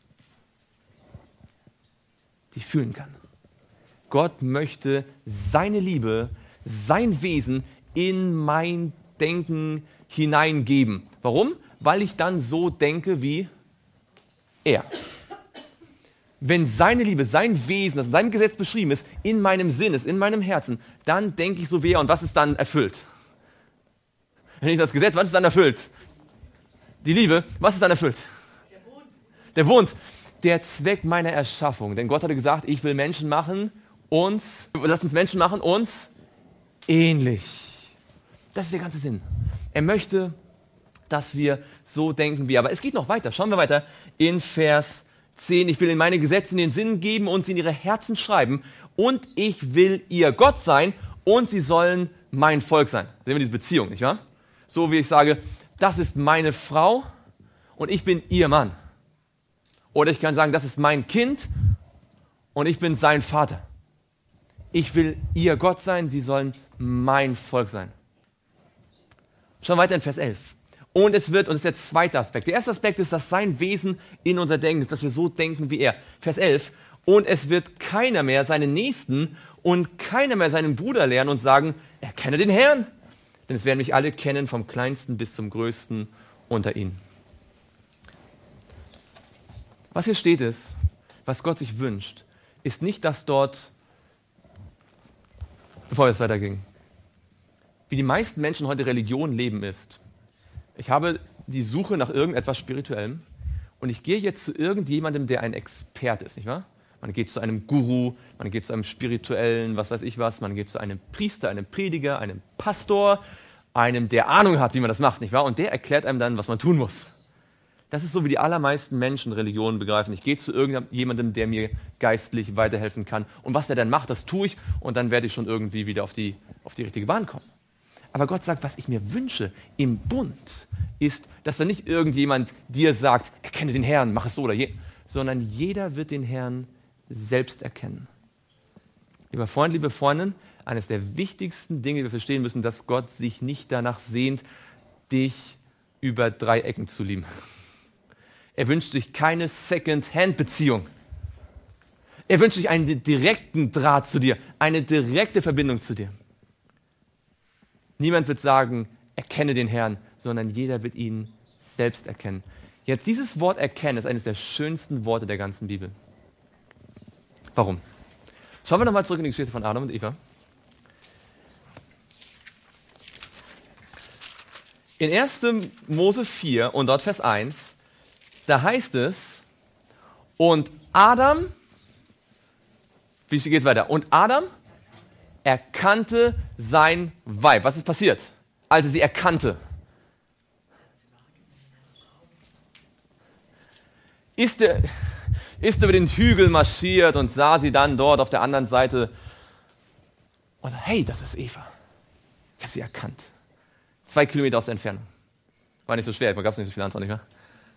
Speaker 1: Die ich fühlen kann. Gott möchte seine Liebe, sein Wesen in mein Denken hineingeben. Warum? Weil ich dann so denke wie er. Wenn seine Liebe, sein Wesen, das in seinem Gesetz beschrieben ist, in meinem Sinn ist, in meinem Herzen, dann denke ich so wie er. Und was ist dann erfüllt? Wenn ich das Gesetz, was ist dann erfüllt? Die Liebe, was ist dann erfüllt? Der Bund. der Zweck meiner Erschaffung. Denn Gott hatte gesagt, ich will Menschen machen, lass uns Menschen machen, uns ähnlich. Das ist der ganze Sinn. Er möchte, dass wir so denken wie er. Aber es geht noch weiter. Schauen wir weiter in Vers 10. Ich will in meine Gesetze den Sinn geben und sie in ihre Herzen schreiben. Und ich will ihr Gott sein und sie sollen mein Volk sein. Sehen wir diese Beziehung, nicht wahr? So wie ich sage, das ist meine Frau und ich bin ihr Mann. Oder ich kann sagen, das ist mein Kind und ich bin sein Vater. Ich will ihr Gott sein, sie sollen mein Volk sein. Schauen wir weiter in Vers 11. Und das ist der zweite Aspekt. Der erste Aspekt ist, dass sein Wesen in unser Denken ist, dass wir so denken wie er. Vers 11. Und es wird keiner mehr seinen Nächsten und keiner mehr seinen Bruder lernen und sagen, erkenne den Herrn. Denn es werden mich alle kennen, vom Kleinsten bis zum Größten unter ihnen. Was hier steht ist, was Gott sich wünscht, ist nicht, dass dort, bevor wir es weitergehen, wie die meisten Menschen heute Religion leben ist. Ich habe die Suche nach irgendetwas Spirituellem und ich gehe jetzt zu irgendjemandem, der ein Experte ist, nicht wahr? Man geht zu einem Guru, man geht zu einem spirituellen, was weiß ich was, man geht zu einem Priester, einem Prediger, einem Pastor, einem, der Ahnung hat, wie man das macht, nicht wahr? Und der erklärt einem dann, was man tun muss. Das ist so, wie die allermeisten Menschen Religionen begreifen. Ich gehe zu irgendjemandem, der mir geistlich weiterhelfen kann. Und was der dann macht, das tue ich und dann werde ich schon irgendwie wieder auf die richtige Bahn kommen. Aber Gott sagt, was ich mir wünsche im Bund, ist, dass da nicht irgendjemand dir sagt, erkenne den Herrn, mach es so oder je, sondern jeder wird den Herrn selbst erkennen. Lieber Freund, liebe Freundin, eines der wichtigsten Dinge, die wir verstehen müssen, dass Gott sich nicht danach sehnt, dich über 3 Ecken zu lieben. Er wünscht sich keine Second-Hand-Beziehung. Er wünscht sich einen direkten Draht zu dir, eine direkte Verbindung zu dir. Niemand wird sagen, erkenne den Herrn, sondern jeder wird ihn selbst erkennen. Jetzt dieses Wort erkennen ist eines der schönsten Worte der ganzen Bibel. Warum? Schauen wir nochmal zurück in die Geschichte von Adam und Eva. In 1. Mose 4 und dort Vers 1, da heißt es, und Adam, wie geht es weiter? Und Adam erkannte sein Weib. Was ist passiert, als er sie erkannte? Ist über den Hügel marschiert und sah sie dann dort auf der anderen Seite und hey, das ist Eva. Ich habe sie erkannt. 2 Kilometer aus der Entfernung. War nicht so schwer, da gab es nicht so viele andere, nicht wahr?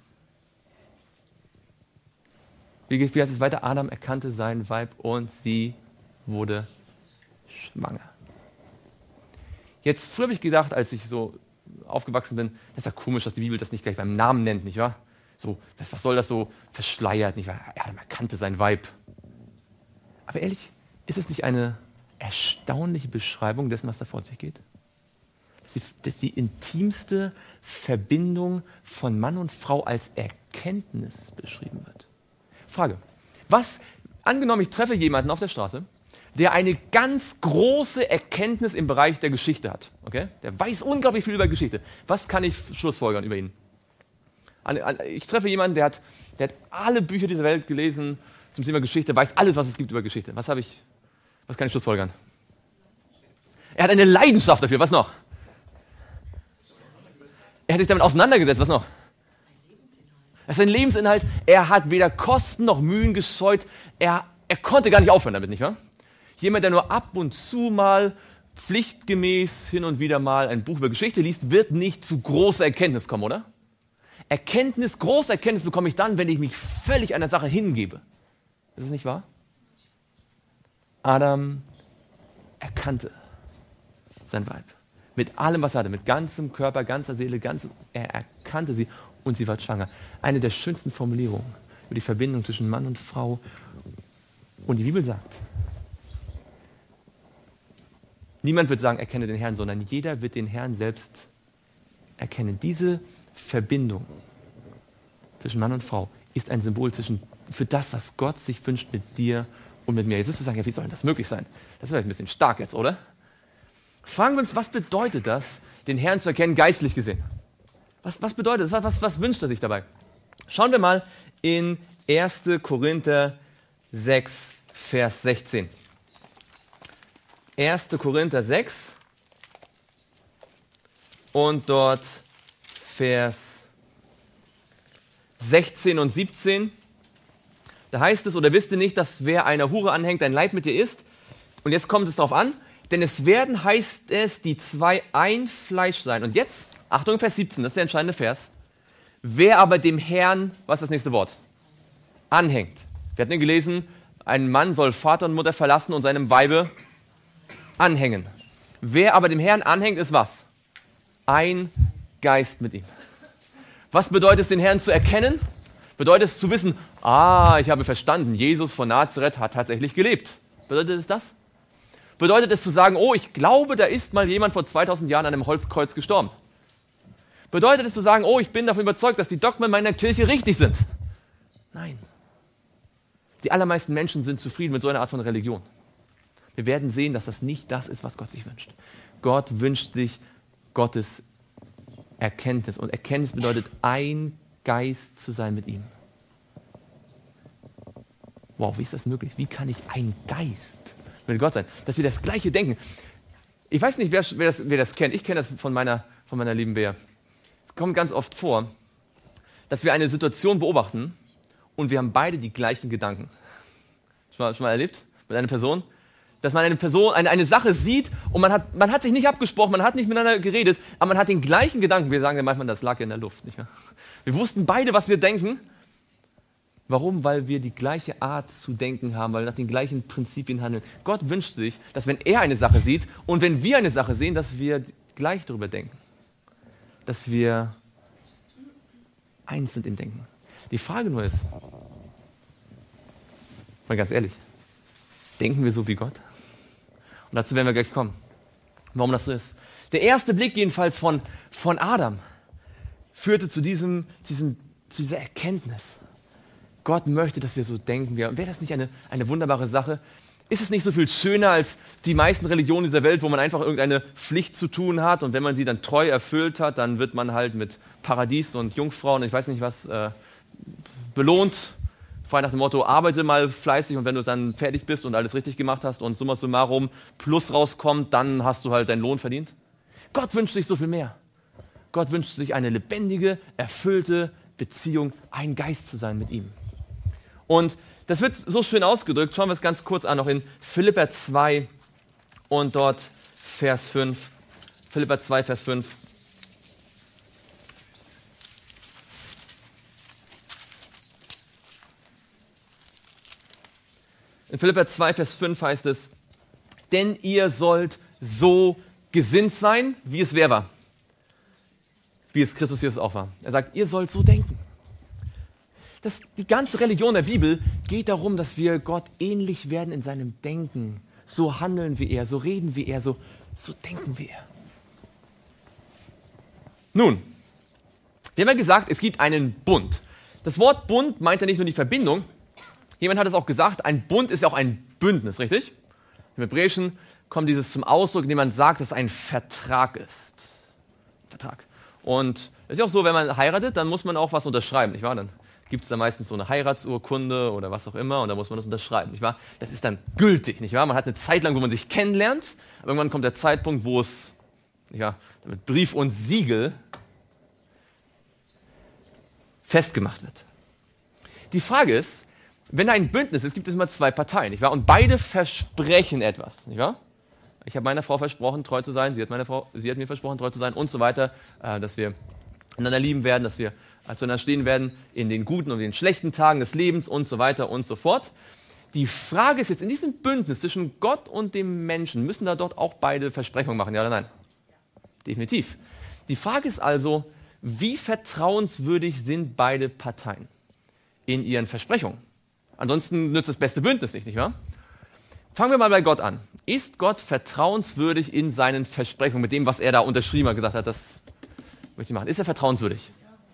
Speaker 1: Wie heißt es weiter? Adam erkannte sein Weib und sie wurde schwanger. Jetzt, früher habe ich gedacht, als ich so aufgewachsen bin, das ist ja komisch, dass die Bibel das nicht gleich beim Namen nennt, nicht wahr? So, was soll das so verschleiert, nicht wahr? Adam erkannte sein Weib. Aber ehrlich, ist es nicht eine erstaunliche Beschreibung dessen, was da vor sich geht? Dass die intimste Verbindung von Mann und Frau als Erkenntnis beschrieben wird. Frage, angenommen, ich treffe jemanden auf der Straße, der eine ganz große Erkenntnis im Bereich der Geschichte hat. Okay? Der weiß unglaublich viel über Geschichte. Was kann ich schlussfolgern über ihn? Ich treffe jemanden, der hat alle Bücher dieser Welt gelesen zum Thema Geschichte, weiß alles, was es gibt über Geschichte. Was kann ich schlussfolgern? Er hat eine Leidenschaft dafür. Was noch? Er hat sich damit auseinandergesetzt. Was noch? Das ist ein Lebensinhalt. Er hat weder Kosten noch Mühen gescheut. Er konnte gar nicht aufhören damit, nicht wahr? Jemand, der nur ab und zu mal pflichtgemäß hin und wieder mal ein Buch über Geschichte liest, wird nicht zu großer Erkenntnis kommen, oder? Große Erkenntnis bekomme ich dann, wenn ich mich völlig einer Sache hingebe. Ist es nicht wahr? Adam erkannte sein Weib. Mit allem, was er hatte, mit ganzem Körper, ganzer Seele, er erkannte sie und sie war schwanger. Eine der schönsten Formulierungen über die Verbindung zwischen Mann und Frau. Und die Bibel sagt, niemand wird sagen, erkenne den Herrn, sondern jeder wird den Herrn selbst erkennen. Diese Verbindung zwischen Mann und Frau ist ein Symbol für das, was Gott sich wünscht mit dir und mit mir. Jetzt wirst du sagen, ja, wie soll denn das möglich sein? Das wäre ein bisschen stark jetzt, oder? Fragen wir uns, was bedeutet das, den Herrn zu erkennen, geistlich gesehen? Was bedeutet das? Was wünscht er sich dabei? Schauen wir mal in 1. Korinther 6, Vers 16. 1. Korinther 6 und dort Vers 16 und 17. Da heißt es, oder wisst ihr nicht, dass wer einer Hure anhängt, ein Leib mit ihr ist? Und jetzt kommt es darauf an, denn es werden, heißt es, die zwei ein Fleisch sein. Und jetzt, Achtung, Vers 17, das ist der entscheidende Vers. Wer aber dem Herrn, was ist das nächste Wort? Anhängt. Wir hatten ja gelesen, ein Mann soll Vater und Mutter verlassen und seinem Weibe anhängen. Wer aber dem Herrn anhängt, ist was? Ein Geist mit ihm. Was bedeutet es, den Herrn zu erkennen? Bedeutet es zu wissen, ich habe verstanden, Jesus von Nazareth hat tatsächlich gelebt. Bedeutet es das? Bedeutet es zu sagen, ich glaube, da ist mal jemand vor 2000 Jahren an einem Holzkreuz gestorben? Bedeutet es zu sagen, ich bin davon überzeugt, dass die Dogmen meiner Kirche richtig sind? Nein. Die allermeisten Menschen sind zufrieden mit so einer Art von Religion. Wir werden sehen, dass das nicht das ist, was Gott sich wünscht. Gott wünscht sich Gottes Erkenntnis. Und Erkenntnis bedeutet, ein Geist zu sein mit ihm. Wow, wie ist das möglich? Wie kann ich ein Geist mit Gott sein? Dass wir das Gleiche denken. Ich weiß nicht, wer das kennt. Ich kenne das von meiner lieben Bea. Es kommt ganz oft vor, dass wir eine Situation beobachten und wir haben beide die gleichen Gedanken. Schon mal erlebt mit einer Person? Dass man eine Sache sieht und man hat sich nicht abgesprochen, man hat nicht miteinander geredet, aber man hat den gleichen Gedanken. Wir sagen ja manchmal, das lag in der Luft. Nicht wahr? Wir wussten beide, was wir denken. Warum? Weil wir die gleiche Art zu denken haben, weil wir nach den gleichen Prinzipien handeln. Gott wünscht sich, dass wenn er eine Sache sieht und wenn wir eine Sache sehen, dass wir gleich darüber denken. Dass wir eins sind im Denken. Die Frage nur ist, mal ganz ehrlich, denken wir so wie Gott? Und dazu werden wir gleich kommen, warum das so ist. Der erste Blick jedenfalls von Adam führte zu dieser Erkenntnis. Gott möchte, dass wir so denken. Wäre das nicht eine wunderbare Sache? Ist es nicht so viel schöner als die meisten Religionen dieser Welt, wo man einfach irgendeine Pflicht zu tun hat und wenn man sie dann treu erfüllt hat, dann wird man halt mit Paradies und Jungfrauen und ich weiß nicht was belohnt. Frei nach dem Motto, arbeite mal fleißig und wenn du dann fertig bist und alles richtig gemacht hast und summa summarum Plus rauskommt, dann hast du halt deinen Lohn verdient. Gott wünscht sich so viel mehr. Gott wünscht sich eine lebendige, erfüllte Beziehung, ein Geist zu sein mit ihm. Und das wird so schön ausgedrückt, schauen wir es ganz kurz an, noch in Philipper 2 und dort Vers 5. Philipper 2, Vers 5. In Philipper 2, Vers 5 heißt es, denn ihr sollt so gesinnt sein, wie es wer war? Wie es Christus Jesus auch war. Er sagt, ihr sollt so denken. Die ganze Religion der Bibel geht darum, dass wir Gott ähnlich werden in seinem Denken. So handeln wie er, so reden wie er, so denken wie er. Nun, wir haben ja gesagt, es gibt einen Bund. Das Wort Bund meint ja nicht nur die Verbindung. Jemand hat es auch gesagt, ein Bund ist ja auch ein Bündnis, richtig? Im Hebräischen kommt dieses zum Ausdruck, indem man sagt, dass es ein Vertrag ist. Vertrag. Und es ist ja auch so, wenn man heiratet, dann muss man auch was unterschreiben, nicht wahr? Dann gibt es da meistens so eine Heiratsurkunde oder was auch immer und da muss man das unterschreiben, nicht wahr? Das ist dann gültig, nicht wahr? Man hat eine Zeit lang, wo man sich kennenlernt, aber irgendwann kommt der Zeitpunkt, wo es, nicht wahr, mit Brief und Siegel festgemacht wird. Die Frage ist, wenn da ein Bündnis ist, gibt es immer zwei Parteien, nicht wahr? Und beide versprechen etwas, nicht wahr? Ich habe meiner Frau versprochen, treu zu sein, sie hat mir versprochen, treu zu sein und so weiter, dass wir einander lieben werden, dass wir zueinander stehen werden in den guten und den schlechten Tagen des Lebens und so weiter und so fort. Die Frage ist jetzt, in diesem Bündnis zwischen Gott und dem Menschen, müssen da dort auch beide Versprechungen machen, ja oder nein? Definitiv. Die Frage ist also, wie vertrauenswürdig sind beide Parteien in ihren Versprechungen? Ansonsten nützt das beste Bündnis nicht wahr? Fangen wir mal bei Gott an. Ist Gott vertrauenswürdig in seinen Versprechungen, mit dem, was er da unterschrieben hat, gesagt hat, das möchte ich machen? Ist er vertrauenswürdig?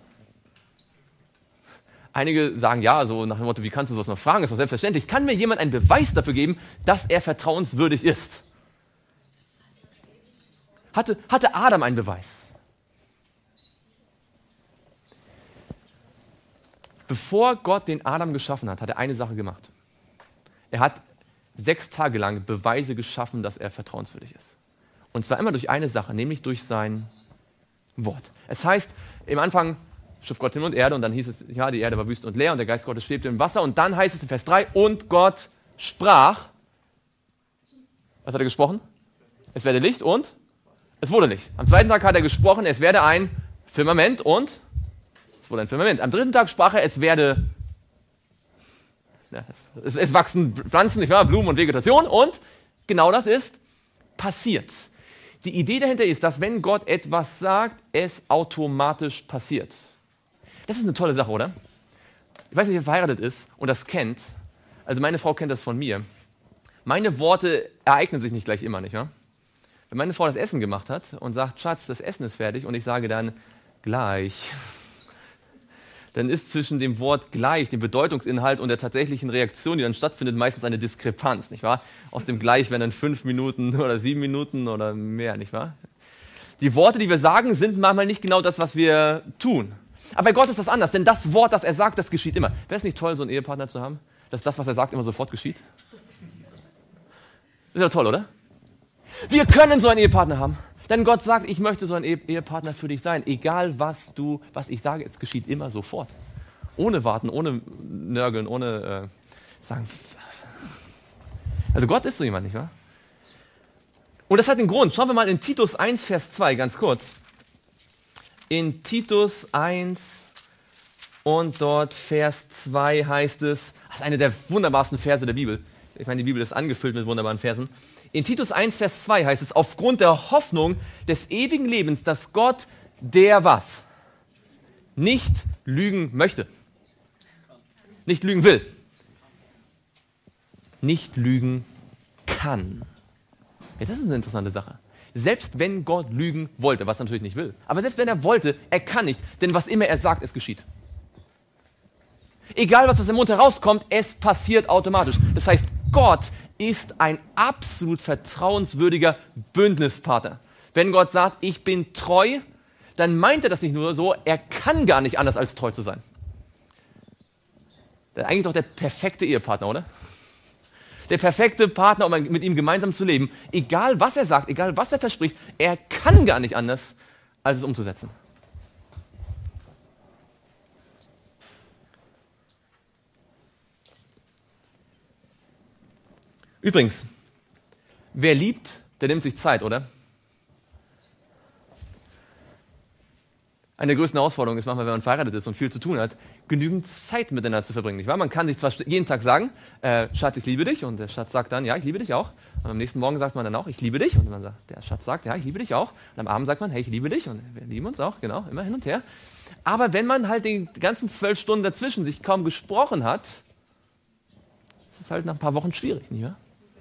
Speaker 1: Einige sagen ja, so nach dem Motto, wie kannst du sowas noch fragen? Das ist doch selbstverständlich. Kann mir jemand einen Beweis dafür geben, dass er vertrauenswürdig ist? Hatte Adam einen Beweis? Bevor Gott den Adam geschaffen hat, hat er eine Sache gemacht. Er hat 6 Tage lang Beweise geschaffen, dass er vertrauenswürdig ist. Und zwar immer durch eine Sache, nämlich durch sein Wort. Es heißt, im Anfang schuf Gott Himmel und Erde und dann hieß es, ja, die Erde war wüst und leer und der Geist Gottes schwebte im Wasser. Und dann heißt es in Vers 3, und Gott sprach. Was hat er gesprochen? Es werde Licht und es wurde Licht. Am 2. Tag hat er gesprochen, es werde ein Firmament und es wurde ein Firmament. Am 3. Tag sprach er, es werde, ja, es wachsen Pflanzen, nicht wahr? Blumen und Vegetation und genau das ist passiert. Die Idee dahinter ist, dass wenn Gott etwas sagt, es automatisch passiert. Das ist eine tolle Sache, oder? Ich weiß nicht, wer verheiratet ist und das kennt. Also meine Frau kennt das von mir. Meine Worte ereignen sich nicht gleich immer, nicht wahr? Wenn meine Frau das Essen gemacht hat und sagt, Schatz, das Essen ist fertig und ich sage dann, gleich, dann ist zwischen dem Wort gleich, dem Bedeutungsinhalt und der tatsächlichen Reaktion, die dann stattfindet, meistens eine Diskrepanz, nicht wahr? Aus dem gleich werden dann 5 Minuten oder 7 Minuten oder mehr, nicht wahr? Die Worte, die wir sagen, sind manchmal nicht genau das, was wir tun. Aber bei Gott ist das anders, denn das Wort, das er sagt, das geschieht immer. Wäre es nicht toll, so einen Ehepartner zu haben, dass das, was er sagt, immer sofort geschieht? Ist ja toll, oder? Wir können so einen Ehepartner haben. Denn Gott sagt, ich möchte so ein Ehepartner für dich sein. Egal was ich sage, es geschieht immer sofort. Ohne warten, ohne nörgeln, ohne sagen. Also Gott ist so jemand, nicht wahr? Und das hat den Grund. Schauen wir mal in Titus 1, Vers 2, ganz kurz. In Titus 1 und dort Vers 2 heißt es, das ist einer der wunderbarsten Verse der Bibel. Ich meine, die Bibel ist angefüllt mit wunderbaren Versen. In Titus 1, Vers 2 heißt es, aufgrund der Hoffnung des ewigen Lebens, dass Gott, der was? Nicht lügen möchte. Nicht lügen will. Nicht lügen kann. Ja, das ist eine interessante Sache. Selbst wenn Gott lügen wollte, was er natürlich nicht will, aber selbst wenn er wollte, er kann nicht, denn was immer er sagt, es geschieht. Egal, was aus dem Mund herauskommt, es passiert automatisch. Das heißt, Gott ist ein absolut vertrauenswürdiger Bündnispartner. Wenn Gott sagt, ich bin treu, dann meint er das nicht nur so, er kann gar nicht anders als treu zu sein. Das ist eigentlich doch der perfekte Ehepartner, oder? Der perfekte Partner, um mit ihm gemeinsam zu leben. Egal, was er sagt, egal, was er verspricht, er kann gar nicht anders, als es umzusetzen. Übrigens, wer liebt, der nimmt sich Zeit, oder? Eine der größten Herausforderungen ist manchmal, wenn man verheiratet ist und viel zu tun hat, genügend Zeit miteinander zu verbringen. Nicht wahr? Man kann sich zwar jeden Tag sagen, Schatz, ich liebe dich, und der Schatz sagt dann, ja, ich liebe dich auch. Und am nächsten Morgen sagt man dann auch, ich liebe dich, und der Schatz sagt, ja, ich liebe dich auch. Und am Abend sagt man, hey, ich liebe dich, und wir lieben uns auch, genau, immer hin und her. Aber wenn man halt die ganzen 12 Stunden dazwischen sich kaum gesprochen hat, ist es halt nach ein paar Wochen schwierig, nicht wahr?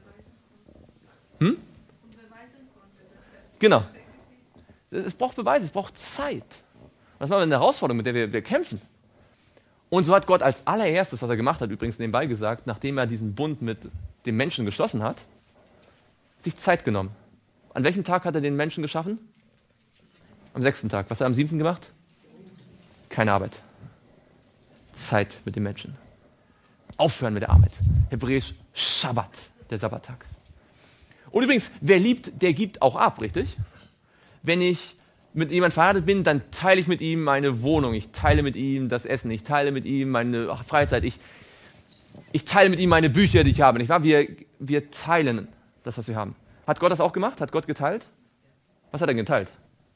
Speaker 1: Genau. Es braucht Beweise, es braucht Zeit. Das war eine Herausforderung, mit der wir kämpfen. Und so hat Gott als allererstes, was er gemacht hat, übrigens nebenbei gesagt, nachdem er diesen Bund mit dem Menschen geschlossen hat, sich Zeit genommen. An welchem Tag hat er den Menschen geschaffen? Am 6. Tag. Was hat er am 7. gemacht? Keine Arbeit. Zeit mit dem Menschen. Aufhören mit der Arbeit. Hebräisch Schabbat, der Sabbattag. Und übrigens, wer liebt, der gibt auch ab, richtig? Wenn ich mit jemandem verheiratet bin, dann teile ich mit ihm meine Wohnung, ich teile mit ihm das Essen, ich teile mit ihm meine Freizeit, ich teile mit ihm meine Bücher, die ich habe, nicht wahr? Wir teilen das, was wir haben. Hat Gott das auch gemacht? Hat Gott geteilt? Was hat er geteilt?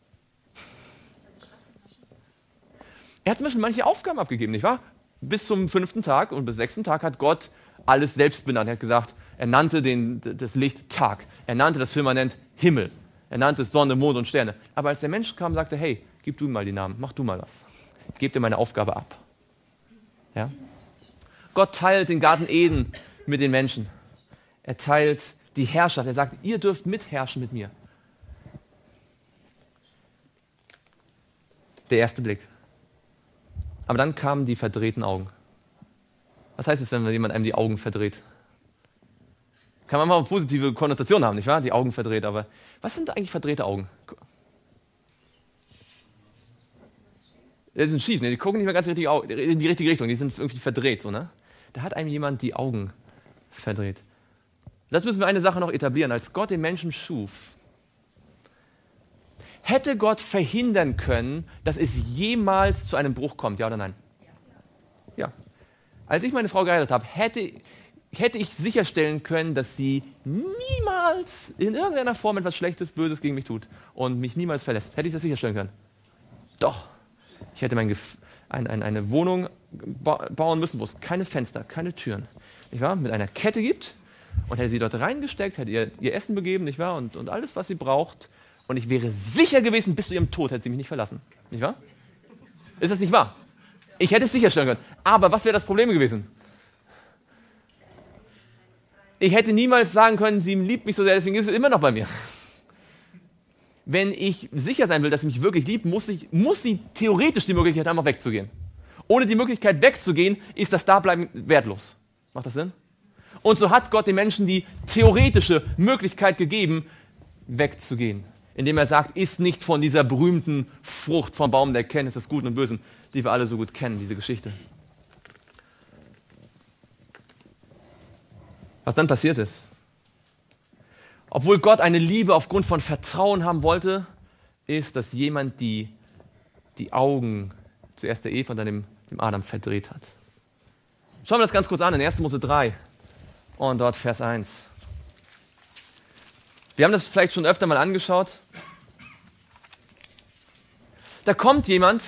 Speaker 1: Er hat zum Beispiel manche Aufgaben abgegeben, nicht wahr? Bis zum 5. Tag und bis 6. Tag hat Gott alles selbst benannt. Er hat gesagt, er nannte das Licht Tag, er nannte das Firmament Himmel. Er nannte es Sonne, Mond und Sterne. Aber als der Mensch kam, sagte, hey, gib du mal die Namen, mach du mal was. Ich gebe dir meine Aufgabe ab. Ja? Gott teilt den Garten Eden mit den Menschen. Er teilt die Herrschaft. Er sagt, ihr dürft mitherrschen mit mir. Der erste Blick. Aber dann kamen die verdrehten Augen. Was heißt es, wenn jemand einem die Augen verdreht? Kann man mal eine positive Konnotation haben, nicht wahr? Die Augen verdreht, aber was sind eigentlich verdrehte Augen? Die sind schief, ne? Die gucken nicht mehr ganz richtig in die richtige Richtung, die sind irgendwie verdreht. So, ne? Da hat einem jemand die Augen verdreht. Dazu müssen wir eine Sache noch etablieren. Als Gott den Menschen schuf, hätte Gott verhindern können, dass es jemals zu einem Bruch kommt, ja oder nein? Ja. Als ich meine Frau geheiratet habe, hätte ich sicherstellen können, dass sie niemals in irgendeiner Form etwas Schlechtes, Böses gegen mich tut und mich niemals verlässt. Hätte ich das sicherstellen können? Doch. Ich hätte eine Wohnung bauen müssen, wo es keine Fenster, keine Türen, nicht wahr? Mit einer Kette gibt und hätte sie dort reingesteckt, hätte ihr Essen begeben, nicht wahr? Und alles, was sie braucht. Und ich wäre sicher gewesen, bis zu ihrem Tod hätte sie mich nicht verlassen. Nicht wahr? Ist das nicht wahr? Ich hätte es sicherstellen können. Aber was wäre das Problem gewesen? Ich hätte niemals sagen können, sie liebt mich so sehr, deswegen ist sie immer noch bei mir. Wenn ich sicher sein will, dass sie mich wirklich liebt, muss sie theoretisch die Möglichkeit haben, auch wegzugehen. Ohne die Möglichkeit wegzugehen, ist das Dableiben wertlos. Macht das Sinn? Und so hat Gott den Menschen die theoretische Möglichkeit gegeben, wegzugehen. Indem er sagt, iss nicht von dieser berühmten Frucht vom Baum der Erkenntnis des Guten und Bösen, die wir alle so gut kennen, diese Geschichte. Was dann passiert ist, obwohl Gott eine Liebe aufgrund von Vertrauen haben wollte, ist, dass jemand die Augen zuerst der Eva und dann dem Adam verdreht hat. Schauen wir das ganz kurz an, in 1. Mose 3 und dort Vers 1. Wir haben das vielleicht schon öfter mal angeschaut. Da kommt jemand,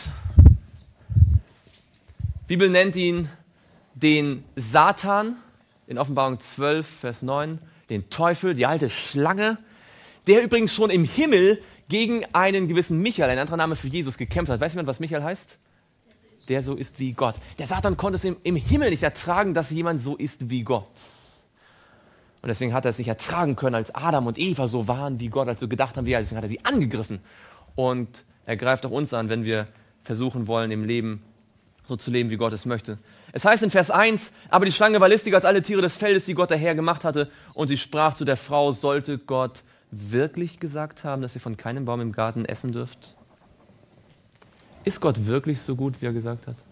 Speaker 1: die Bibel nennt ihn den Satan, in Offenbarung 12, Vers 9, den Teufel, die alte Schlange, der übrigens schon im Himmel gegen einen gewissen Michael, ein anderer Name für Jesus, gekämpft hat. Weiß jemand, was Michael heißt? Der so ist wie Gott. Der Satan konnte es im Himmel nicht ertragen, dass jemand so ist wie Gott. Und deswegen hat er es nicht ertragen können, als Adam und Eva so waren wie Gott, als so gedacht haben wie er. Deswegen hat er sie angegriffen. Und er greift auch uns an, wenn wir versuchen wollen, im Leben so zu leben, wie Gott es möchte. Es heißt in Vers 1, aber die Schlange war listiger als alle Tiere des Feldes, die Gott der Herr gemacht hatte. Und sie sprach zu der Frau, sollte Gott wirklich gesagt haben, dass ihr von keinem Baum im Garten essen dürft? Ist Gott wirklich so gut, wie er gesagt hat?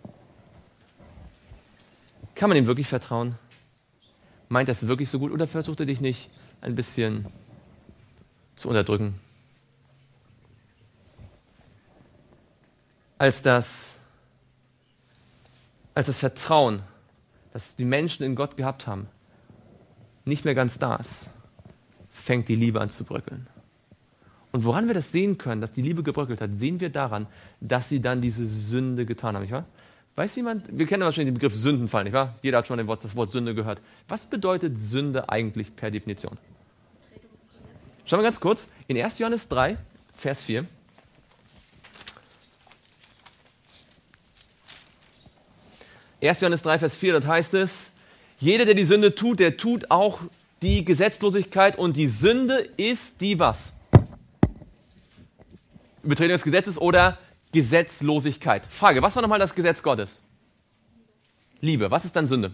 Speaker 1: Kann man ihm wirklich vertrauen? Meint er es wirklich so gut oder versucht er dich nicht ein bisschen zu unterdrücken? Als das Vertrauen, das die Menschen in Gott gehabt haben, nicht mehr ganz da ist, fängt die Liebe an zu bröckeln. Und woran wir das sehen können, dass die Liebe gebröckelt hat, sehen wir daran, dass sie dann diese Sünde getan haben, nicht wahr? Weiß jemand, wir kennen wahrscheinlich den Begriff Sündenfall, nicht wahr? Jeder hat schon das Wort Sünde gehört. Was bedeutet Sünde eigentlich per Definition? Schauen wir ganz kurz in 1. Johannes 3, Vers 4. 1. Johannes 3, Vers 4, dort heißt es, jeder, der die Sünde tut, der tut auch die Gesetzlosigkeit und die Sünde ist die was? Übertretung des Gesetzes oder Gesetzlosigkeit. Frage, was war nochmal das Gesetz Gottes? Liebe. Was ist dann Sünde?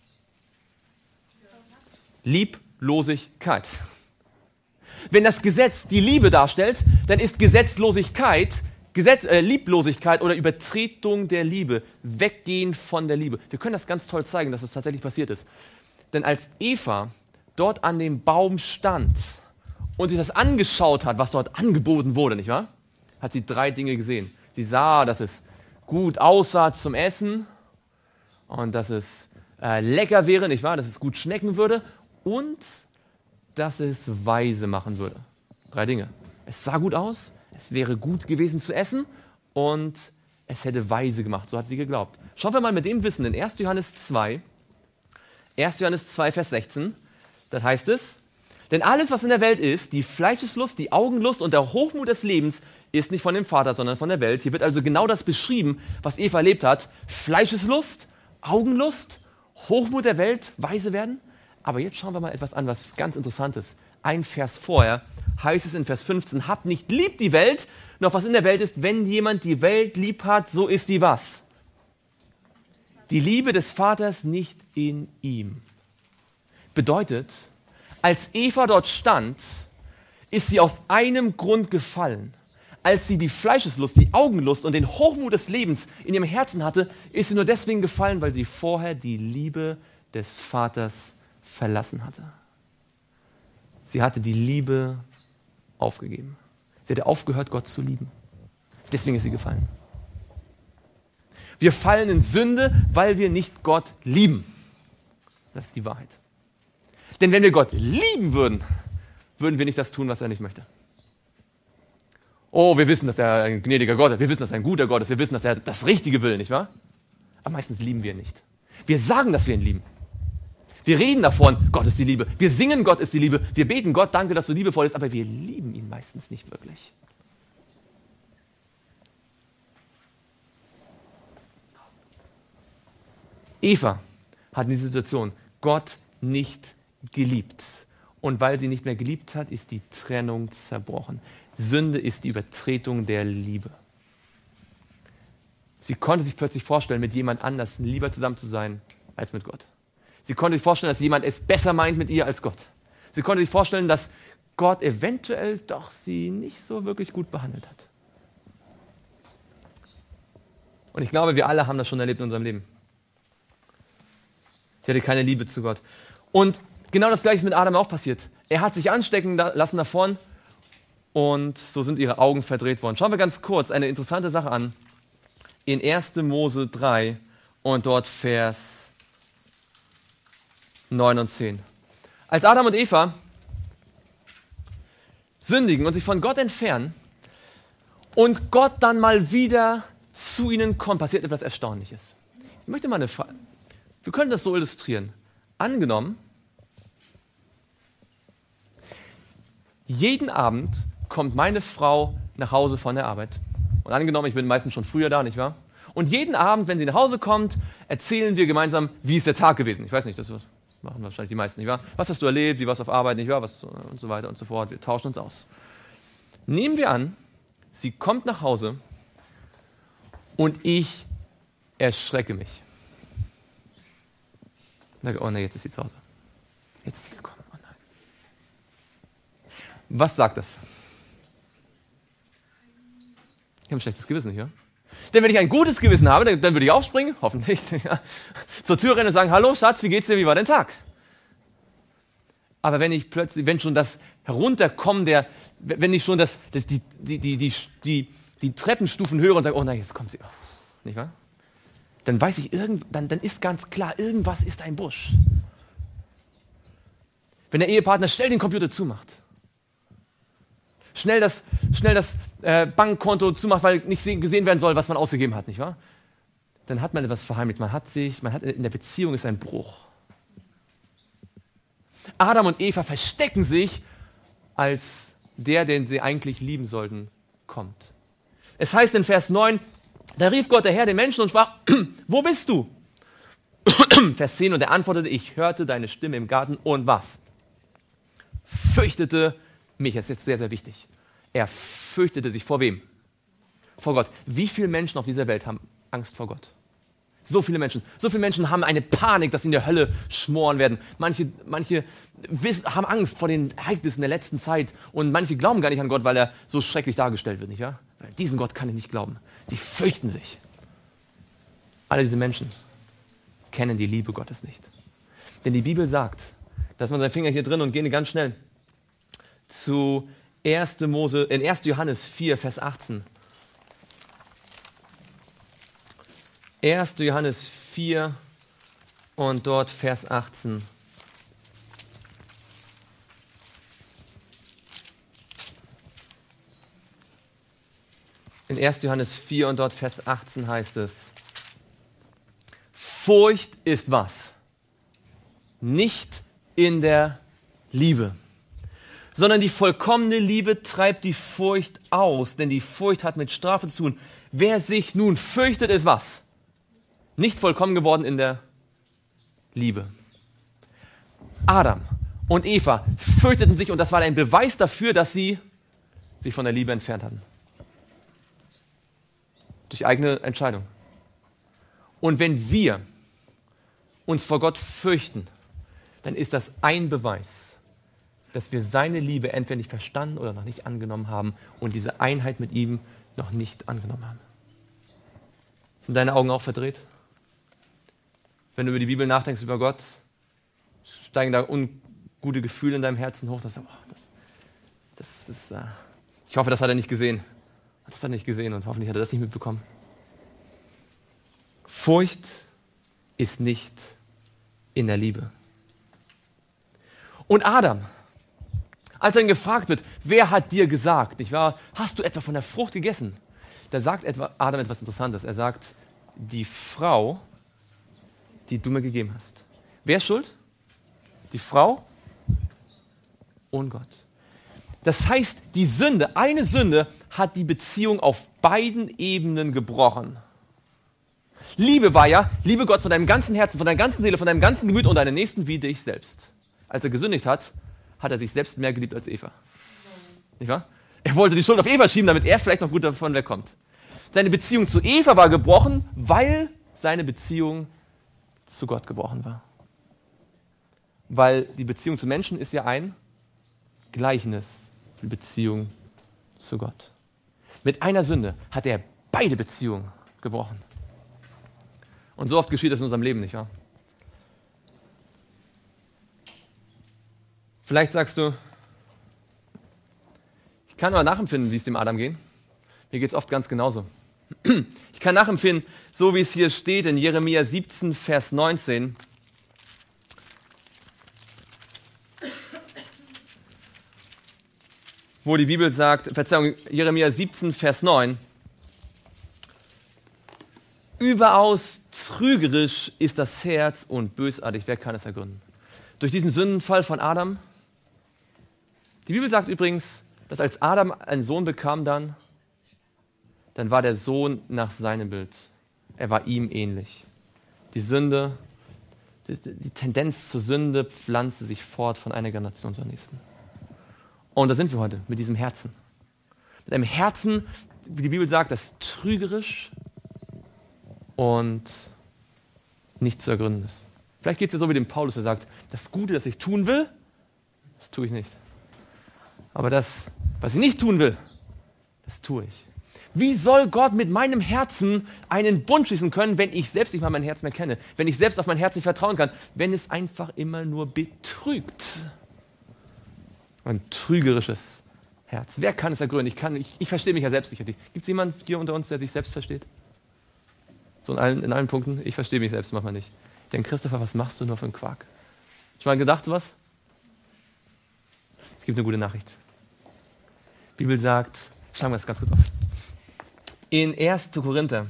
Speaker 1: Lieblosigkeit. Wenn das Gesetz die Liebe darstellt, dann ist Gesetzlosigkeit Lieblosigkeit oder Übertretung der Liebe, Weggehen von der Liebe. Wir können das ganz toll zeigen, dass das tatsächlich passiert ist. Denn als Eva dort an dem Baum stand und sich das angeschaut hat, was dort angeboten wurde, nicht wahr? Hat sie 3 Dinge gesehen. Sie sah, dass es gut aussah zum Essen und dass es lecker wäre, nicht wahr? Dass es gut schmecken würde und dass es weise machen würde. 3 Dinge. Es sah gut aus, es wäre gut gewesen zu essen und es hätte weise gemacht. So hat sie geglaubt. Schauen wir mal mit dem Wissen in 1. Johannes 2, Vers 16. Das heißt es, denn alles, was in der Welt ist, die Fleischeslust, die Augenlust und der Hochmut des Lebens, ist nicht von dem Vater, sondern von der Welt. Hier wird also genau das beschrieben, was Eva erlebt hat. Fleischeslust, Augenlust, Hochmut der Welt, weise werden. Aber jetzt schauen wir mal etwas an, was ganz interessant ist. Ein Vers vorher heißt es in Vers 15, habt nicht lieb die Welt, noch was in der Welt ist, wenn jemand die Welt lieb hat, so ist die was? Die Liebe des Vaters nicht in ihm. Bedeutet, als Eva dort stand, ist sie aus einem Grund gefallen. als sie die Fleischeslust, die Augenlust und den Hochmut des Lebens in ihrem Herzen hatte, ist sie nur deswegen gefallen, weil sie vorher die Liebe des Vaters verlassen hatte. Sie hatte die Liebe aufgegeben. Sie hatte aufgehört, Gott zu lieben. Deswegen ist sie gefallen. Wir fallen in Sünde, weil wir nicht Gott lieben. Das ist die Wahrheit. Denn wenn wir Gott lieben würden, würden wir nicht das tun, was er nicht möchte. Oh, wir wissen, dass er ein gnädiger Gott ist. Wir wissen, dass er ein guter Gott ist. Wir wissen, dass er das Richtige will, nicht wahr? Aber meistens lieben wir ihn nicht. Wir sagen, dass wir ihn lieben. Wir reden davon, Gott ist die Liebe. Wir singen, Gott ist die Liebe. Wir beten, Gott, danke, dass du liebevoll bist. Aber wir lieben ihn meistens nicht wirklich. Eva hat in dieser Situation Gott nicht geliebt. Und weil sie nicht mehr geliebt hat, ist die Trennung zerbrochen. Sünde ist die Übertretung der Liebe. Sie konnte sich plötzlich vorstellen, mit jemand anders lieber zusammen zu sein als mit Gott. Sie konnte sich vorstellen, dass jemand es besser meint mit ihr als Gott. Sie konnte sich vorstellen, dass Gott eventuell doch sie nicht so wirklich gut behandelt hat. Und ich glaube, wir alle haben das schon erlebt in unserem Leben. Sie hatte keine Liebe zu Gott. Und genau das Gleiche ist mit Adam auch passiert. Er hat sich anstecken lassen davon und so sind ihre Augen verdreht worden. Schauen wir ganz kurz eine interessante Sache an. In 1. Mose 3 und dort Vers 9 und 10. Als Adam und Eva sündigen und sich von Gott entfernen und Gott dann mal wieder zu ihnen kommt, passiert etwas Erstaunliches. Ich möchte mal wir können das so illustrieren. Angenommen, jeden Abend kommt meine Frau nach Hause von der Arbeit. Und angenommen, ich bin meistens schon früher da, nicht wahr? Und jeden Abend, wenn sie nach Hause kommt, erzählen wir gemeinsam, wie ist der Tag gewesen. Ich weiß nicht, das machen wahrscheinlich die meisten, nicht wahr? Was hast du erlebt, wie warst du auf Arbeit, nicht wahr? Was, und so weiter und so fort. Wir tauschen uns aus. Nehmen wir an, sie kommt nach Hause und ich erschrecke mich. Oh nein, jetzt ist sie zu Hause. Jetzt ist sie gekommen. Oh nein. Was sagt das? Ich habe ein schlechtes Gewissen, nicht wahr? Denn wenn ich ein gutes Gewissen habe, dann würde ich aufspringen, hoffentlich, ja, zur Tür rennen und sagen, hallo Schatz, wie geht's dir, wie war dein Tag? Aber wenn schon das Herunterkommen wenn ich schon die Treppenstufen höre und sage, oh nein, jetzt kommt sie, nicht wahr? Dann weiß ich, dann ist ganz klar, irgendwas ist ein Busch. Wenn der Ehepartner schnell den Computer zumacht, schnell das Bankkonto zumacht, weil nicht gesehen werden soll, was man ausgegeben hat, nicht wahr? Dann hat man etwas verheimlicht. In der Beziehung ist ein Bruch. Adam und Eva verstecken sich, als der, den sie eigentlich lieben sollten, kommt. Es heißt in Vers 9, da rief Gott der Herr den Menschen und sprach, wo bist du? Vers 10, und er antwortete, ich hörte deine Stimme im Garten und was? Fürchtete mich. Das ist jetzt sehr, sehr wichtig. Er fürchtete sich vor wem? Vor Gott. Wie viele Menschen auf dieser Welt haben Angst vor Gott? So viele Menschen. So viele Menschen haben eine Panik, dass sie in der Hölle schmoren werden. Manche haben Angst vor den Ereignissen der letzten Zeit und manche glauben gar nicht an Gott, weil er so schrecklich dargestellt wird, nicht wahr? Weil diesen Gott kann ich nicht glauben. Sie fürchten sich. Alle diese Menschen kennen die Liebe Gottes nicht. Denn die Bibel sagt, dass man seinen Finger hier drin und gehen ganz schnell zu 1. Johannes 4, Vers 18. 1. Johannes 4 und dort Vers 18. In 1. Johannes 4 und dort Vers 18 heißt es, Furcht ist was? Nicht in der Liebe, sondern die vollkommene Liebe treibt die Furcht aus, denn die Furcht hat mit Strafe zu tun. Wer sich nun fürchtet, ist was? Nicht vollkommen geworden in der Liebe. Adam und Eva fürchteten sich und das war ein Beweis dafür, dass sie sich von der Liebe entfernt hatten. Durch eigene Entscheidung. Und wenn wir uns vor Gott fürchten, dann ist das ein Beweis, dass wir seine Liebe entweder nicht verstanden oder noch nicht angenommen haben und diese Einheit mit ihm noch nicht angenommen haben. Sind deine Augen auch verdreht? Wenn du über die Bibel nachdenkst, über Gott, steigen da ungute Gefühle in deinem Herzen hoch. Ich hoffe, das hat er nicht gesehen. Das hat er nicht gesehen und hoffentlich hat er das nicht mitbekommen. Furcht ist nicht in der Liebe. Und Adam, als er ihn gefragt wird, wer hat dir gesagt, nicht wahr? Hast du etwa von der Frucht gegessen? Da sagt Adam etwas Interessantes. Er sagt, die Frau, die du mir gegeben hast. Wer ist schuld? Die Frau und Gott. Das heißt, die Sünde, eine Sünde, hat die Beziehung auf beiden Ebenen gebrochen. Liebe war ja, liebe Gott von deinem ganzen Herzen, von deiner ganzen Seele, von deinem ganzen Gemüt und deinen Nächsten wie dich selbst. Als er gesündigt hat, hat er sich selbst mehr geliebt als Eva. Nicht wahr? Er wollte die Schuld auf Eva schieben, damit er vielleicht noch gut davon wegkommt. Seine Beziehung zu Eva war gebrochen, weil seine Beziehung zu Gott gebrochen war. Weil die Beziehung zu Menschen ist ja ein Gleichnis für die Beziehung zu Gott. Mit einer Sünde hat er beide Beziehungen gebrochen. Und so oft geschieht das in unserem Leben, nicht wahr? Vielleicht sagst du, ich kann aber nachempfinden, wie es dem Adam geht. Mir geht es oft ganz genauso. Ich kann nachempfinden, so wie es hier steht in Jeremia 17, Vers 19. Wo die Bibel sagt, Jeremia 17, Vers 9. Überaus trügerisch ist das Herz und bösartig, wer kann es ergründen? Durch diesen Sündenfall von Adam. Die Bibel sagt übrigens, dass als Adam einen Sohn bekam, dann war der Sohn nach seinem Bild. Er war ihm ähnlich. Die Sünde, die Tendenz zur Sünde pflanzte sich fort von einer Generation zur nächsten. Und da sind wir heute, mit diesem Herzen. Mit einem Herzen, wie die Bibel sagt, das trügerisch und nicht zu ergründen ist. Vielleicht geht es dir so wie dem Paulus, der sagt, das Gute, das ich tun will, das tue ich nicht. Aber das, was ich nicht tun will, das tue ich. Wie soll Gott mit meinem Herzen einen Bund schließen können, wenn ich selbst nicht mal mein Herz mehr kenne? Wenn ich selbst auf mein Herz nicht vertrauen kann? Wenn es einfach immer nur betrügt? Ein trügerisches Herz. Wer kann es ergründen? Ich verstehe mich ja selbst nicht. Gibt es jemanden hier unter uns, der sich selbst versteht? So in allen Punkten? Ich verstehe mich selbst manchmal nicht. Ich denke, Christopher, was machst du nur für einen Quark? Hast du mal gedacht, sowas? Es gibt eine gute Nachricht. Die Bibel sagt, schlagen wir das ganz kurz auf. In 1. Korinther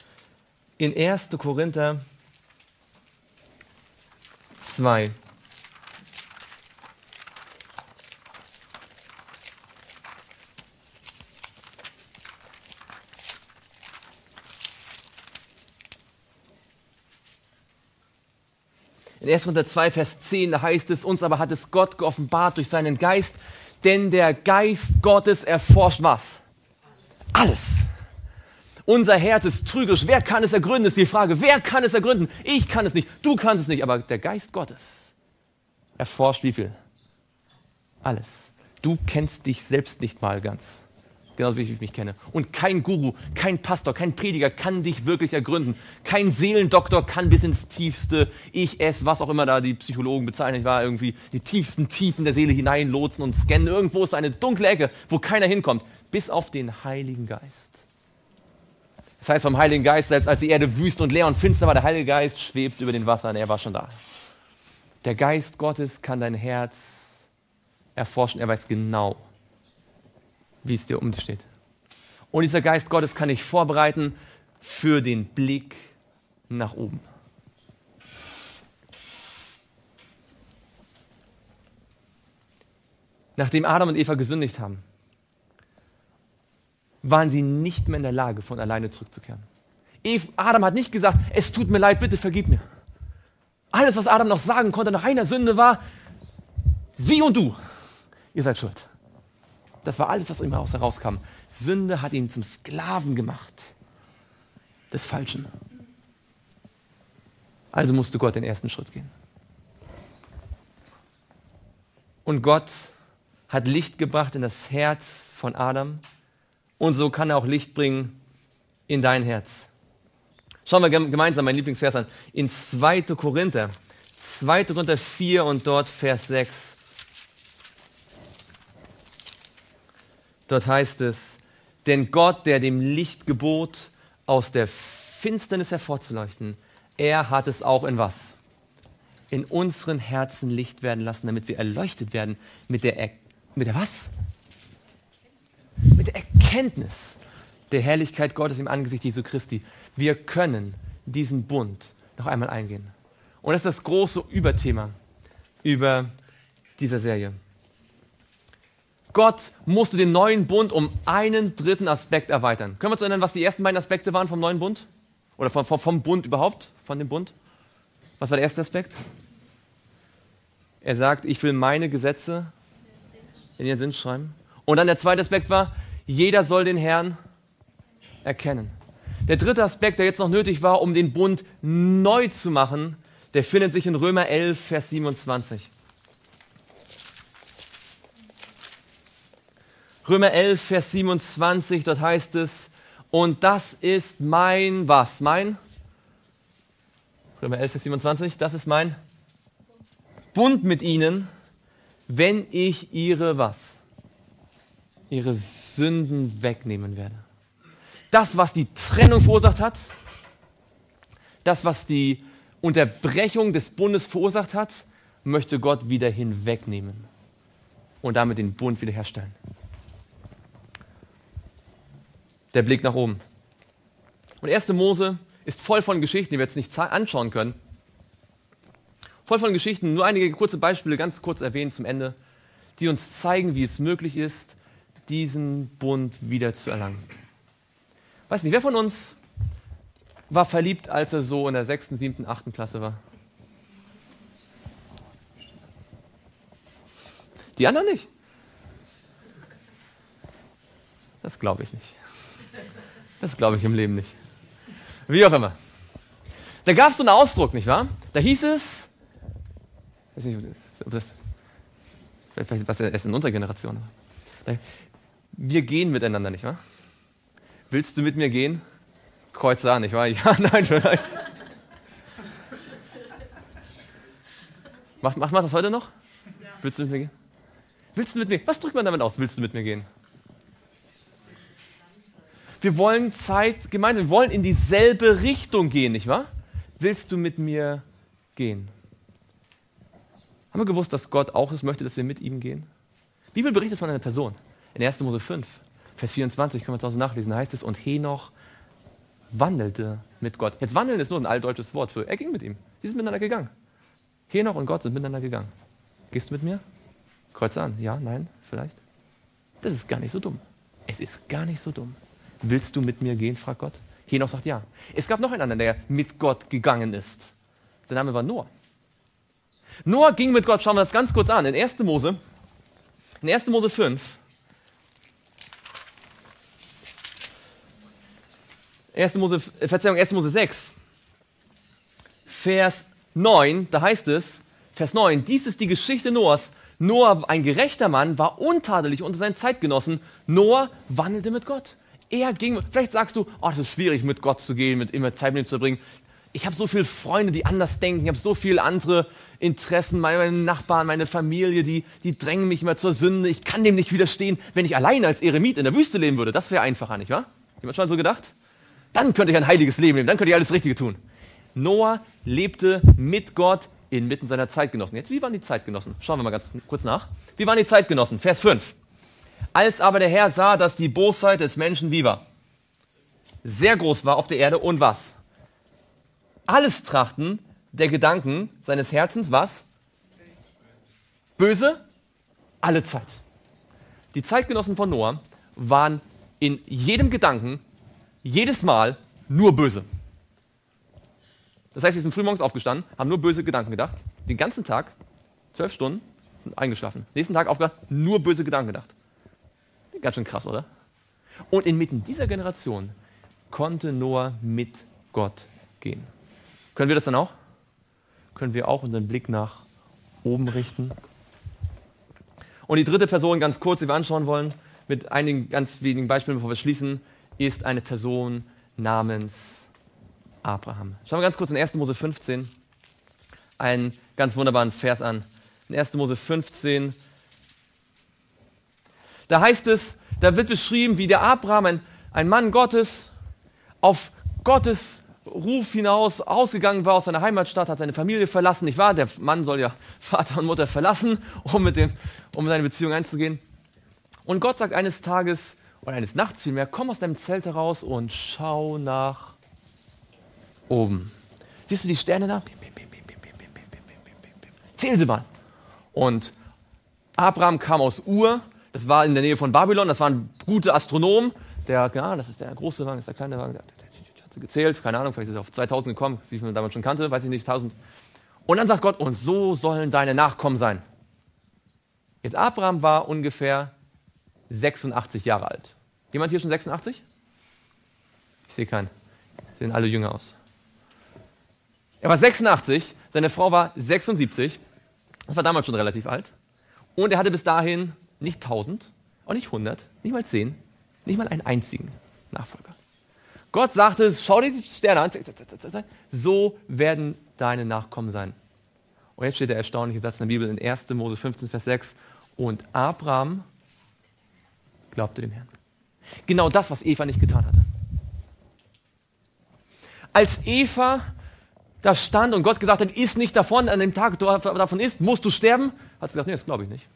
Speaker 1: 2. In 1. Korinther 2, Vers 10, da heißt es, uns aber hat es Gott geoffenbart durch seinen Geist, denn der Geist Gottes erforscht was? Alles. Unser Herz ist trügerisch. Wer kann es ergründen, ist die Frage. Wer kann es ergründen? Ich kann es nicht, du kannst es nicht, aber der Geist Gottes erforscht wie viel? Alles. Du kennst dich selbst nicht mal ganz. Genauso wie ich mich kenne. Und kein Guru, kein Pastor, kein Prediger kann dich wirklich ergründen. Kein Seelendoktor kann bis ins tiefste Ich, Es, was auch immer da die Psychologen bezeichnet war, irgendwie die tiefsten Tiefen der Seele hineinlotsen und scannen. Irgendwo ist eine dunkle Ecke, wo keiner hinkommt. Bis auf den Heiligen Geist. Das heißt vom Heiligen Geist, selbst als die Erde wüst und leer und finster war, der Heilige Geist schwebt über den Wassern, er war schon da. Der Geist Gottes kann dein Herz erforschen, er weiß genau, wie es dir um dich steht. Und dieser Geist Gottes kann dich vorbereiten für den Blick nach oben. Nachdem Adam und Eva gesündigt haben, waren sie nicht mehr in der Lage, von alleine zurückzukehren. Adam hat nicht gesagt, es tut mir leid, bitte vergib mir. Alles, was Adam noch sagen konnte nach einer Sünde war, sie und du, ihr seid schuld. Das war alles, was immer herauskam. Sünde hat ihn zum Sklaven gemacht des Falschen. Also musste Gott den ersten Schritt gehen. Und Gott hat Licht gebracht in das Herz von Adam und so kann er auch Licht bringen in dein Herz. Schauen wir gemeinsam meinen Lieblingsvers an. In 2. Korinther 4 und dort Vers 6. Dort heißt es, denn Gott, der dem Licht gebot, aus der Finsternis hervorzuleuchten, er hat es auch in was? In unseren Herzen Licht werden lassen, damit wir erleuchtet werden mit der was? Mit der Erkenntnis der Herrlichkeit Gottes im Angesicht Jesu Christi. Wir können diesen Bund noch einmal eingehen. Und das ist das große Überthema über dieser Serie. Gott musste den neuen Bund um einen dritten Aspekt erweitern. Können wir uns erinnern, was die ersten beiden Aspekte waren vom neuen Bund? Oder vom Bund überhaupt? Von dem Bund? Was war der erste Aspekt? Er sagt, ich will meine Gesetze in ihren Sinn schreiben. Und dann der zweite Aspekt war, jeder soll den Herrn erkennen. Der dritte Aspekt, der jetzt noch nötig war, um den Bund neu zu machen, der findet sich in Römer 11, Vers 27. Römer 11, Vers 27, dort heißt es, und das ist mein was? Römer 11, Vers 27, das ist mein Bund mit ihnen, wenn ich ihre was? Ihre Sünden wegnehmen werde. Das, was die Trennung verursacht hat, das, was die Unterbrechung des Bundes verursacht hat, möchte Gott wieder hinwegnehmen und damit den Bund wiederherstellen. Der Blick nach oben. Und 1. Mose ist voll von Geschichten, die wir jetzt nicht anschauen können. Voll von Geschichten, nur einige kurze Beispiele, ganz kurz erwähnt zum Ende, die uns zeigen, wie es möglich ist, diesen Bund wieder zu erlangen. Weiß nicht, wer von uns war verliebt, als er so in der 6., 7., 8. Klasse war? Die anderen nicht? Das glaube ich nicht. Das glaube ich im Leben nicht. Wie auch immer. Da gab es so einen Ausdruck, nicht wahr? Da hieß es, weiß nicht, ob das, vielleicht was erst in unserer Generation. Wir gehen miteinander, nicht wahr? Willst du mit mir gehen? Kreuz an, nicht wahr? Ja, nein, vielleicht. Macht man das heute noch? Ja. Willst du mit mir gehen? Willst du mit mir? Was drückt man damit aus? Willst du mit mir gehen? Wir wollen Zeit gemeinsam, wir wollen in dieselbe Richtung gehen, nicht wahr? Willst du mit mir gehen? Haben wir gewusst, dass Gott auch es möchte, dass wir mit ihm gehen? Die Bibel berichtet von einer Person. In 1. Mose 5, Vers 24, können wir zu Hause nachlesen, da heißt es, und Henoch wandelte mit Gott. Jetzt wandeln ist nur ein altdeutsches Wort für, er ging mit ihm. Die sind miteinander gegangen. Henoch und Gott sind miteinander gegangen. Gehst du mit mir? Kreuz an. Ja, nein, vielleicht. Das ist gar nicht so dumm. Es ist gar nicht so dumm. Willst du mit mir gehen, fragt Gott. Henoch sagt ja. Es gab noch einen anderen, der mit Gott gegangen ist. Sein Name war Noah. Noah ging mit Gott, schauen wir das ganz kurz an, in 1. Mose 5, 1. Mose 6, Vers 9, da heißt es, Vers 9, dies ist die Geschichte Noahs. Noah, ein gerechter Mann, war untadelig unter seinen Zeitgenossen. Noah wandelte mit Gott. Er ging, vielleicht sagst du, oh, das ist schwierig, mit Gott zu gehen, mit immer Zeit mit ihm zu verbringen. Ich habe so viele Freunde, die anders denken. Ich habe so viele andere Interessen. Meine Nachbarn, meine Familie, die drängen mich immer zur Sünde. Ich kann dem nicht widerstehen. Wenn ich alleine als Eremit in der Wüste leben würde, das wäre einfacher, nicht wahr? Jemand schon mal so gedacht? Dann könnte ich ein heiliges Leben leben. Dann könnte ich alles Richtige tun. Noah lebte mit Gott inmitten seiner Zeitgenossen. Jetzt, wie waren die Zeitgenossen? Schauen wir mal ganz kurz nach. Wie waren die Zeitgenossen? Vers 5. Als aber der Herr sah, dass die Bosheit des Menschen wie war? Sehr groß war auf der Erde und was? Alles Trachten der Gedanken seines Herzens, was? Böse? Alle Zeit. Die Zeitgenossen von Noah waren in jedem Gedanken, jedes Mal nur böse. Das heißt, sie sind frühmorgens aufgestanden, haben nur böse Gedanken gedacht, den ganzen Tag, 12 Stunden, sind eingeschlafen. Nächsten Tag aufgewacht, nur böse Gedanken gedacht. Ganz schön krass, oder? Und inmitten dieser Generation konnte Noah mit Gott gehen. Können wir das dann auch? Können wir auch unseren Blick nach oben richten? Und die dritte Person, ganz kurz, die wir anschauen wollen, mit einigen ganz wenigen Beispielen, bevor wir schließen, ist eine Person namens Abraham. Schauen wir ganz kurz in 1. Mose 15 einen ganz wunderbaren Vers an. In 1. Mose 15, da heißt es, da wird beschrieben, wie der Abraham, ein Mann Gottes, auf Gottes Ruf hinaus ausgegangen war aus seiner Heimatstadt, hat seine Familie verlassen. Nicht wahr? Der Mann soll ja Vater und Mutter verlassen, um seine Beziehung einzugehen. Und Gott sagt eines Tages, oder eines Nachts vielmehr, komm aus deinem Zelt heraus und schau nach oben. Siehst du die Sterne da? Zähl sie mal. Und Abraham kam aus Ur, das war in der Nähe von Babylon, das waren gute Astronomen. Das ist der große Wagen, das ist der kleine Wagen, der hat sie gezählt, keine Ahnung, vielleicht ist er auf 2000 gekommen, wie viel man damals schon kannte, weiß ich nicht, 1000. Und dann sagt Gott, und so sollen deine Nachkommen sein. Jetzt Abraham war ungefähr 86 Jahre alt. Jemand hier schon 86? Ich sehe keinen. Sehen alle jünger aus. Er war 86, seine Frau war 76, das war damals schon relativ alt. Und er hatte bis dahin nicht 1000, auch nicht 100, nicht mal 10, nicht mal einen einzigen Nachfolger. Gott sagte, schau dir die Sterne an, so werden deine Nachkommen sein. Und jetzt steht der erstaunliche Satz in der Bibel in 1. Mose 15, Vers 6. Und Abraham glaubte dem Herrn. Genau das, was Eva nicht getan hatte. Als Eva da stand und Gott gesagt hat, iss nicht davon, an dem Tag, du davon isst, musst du sterben, hat sie gesagt, nee, das glaube ich nicht.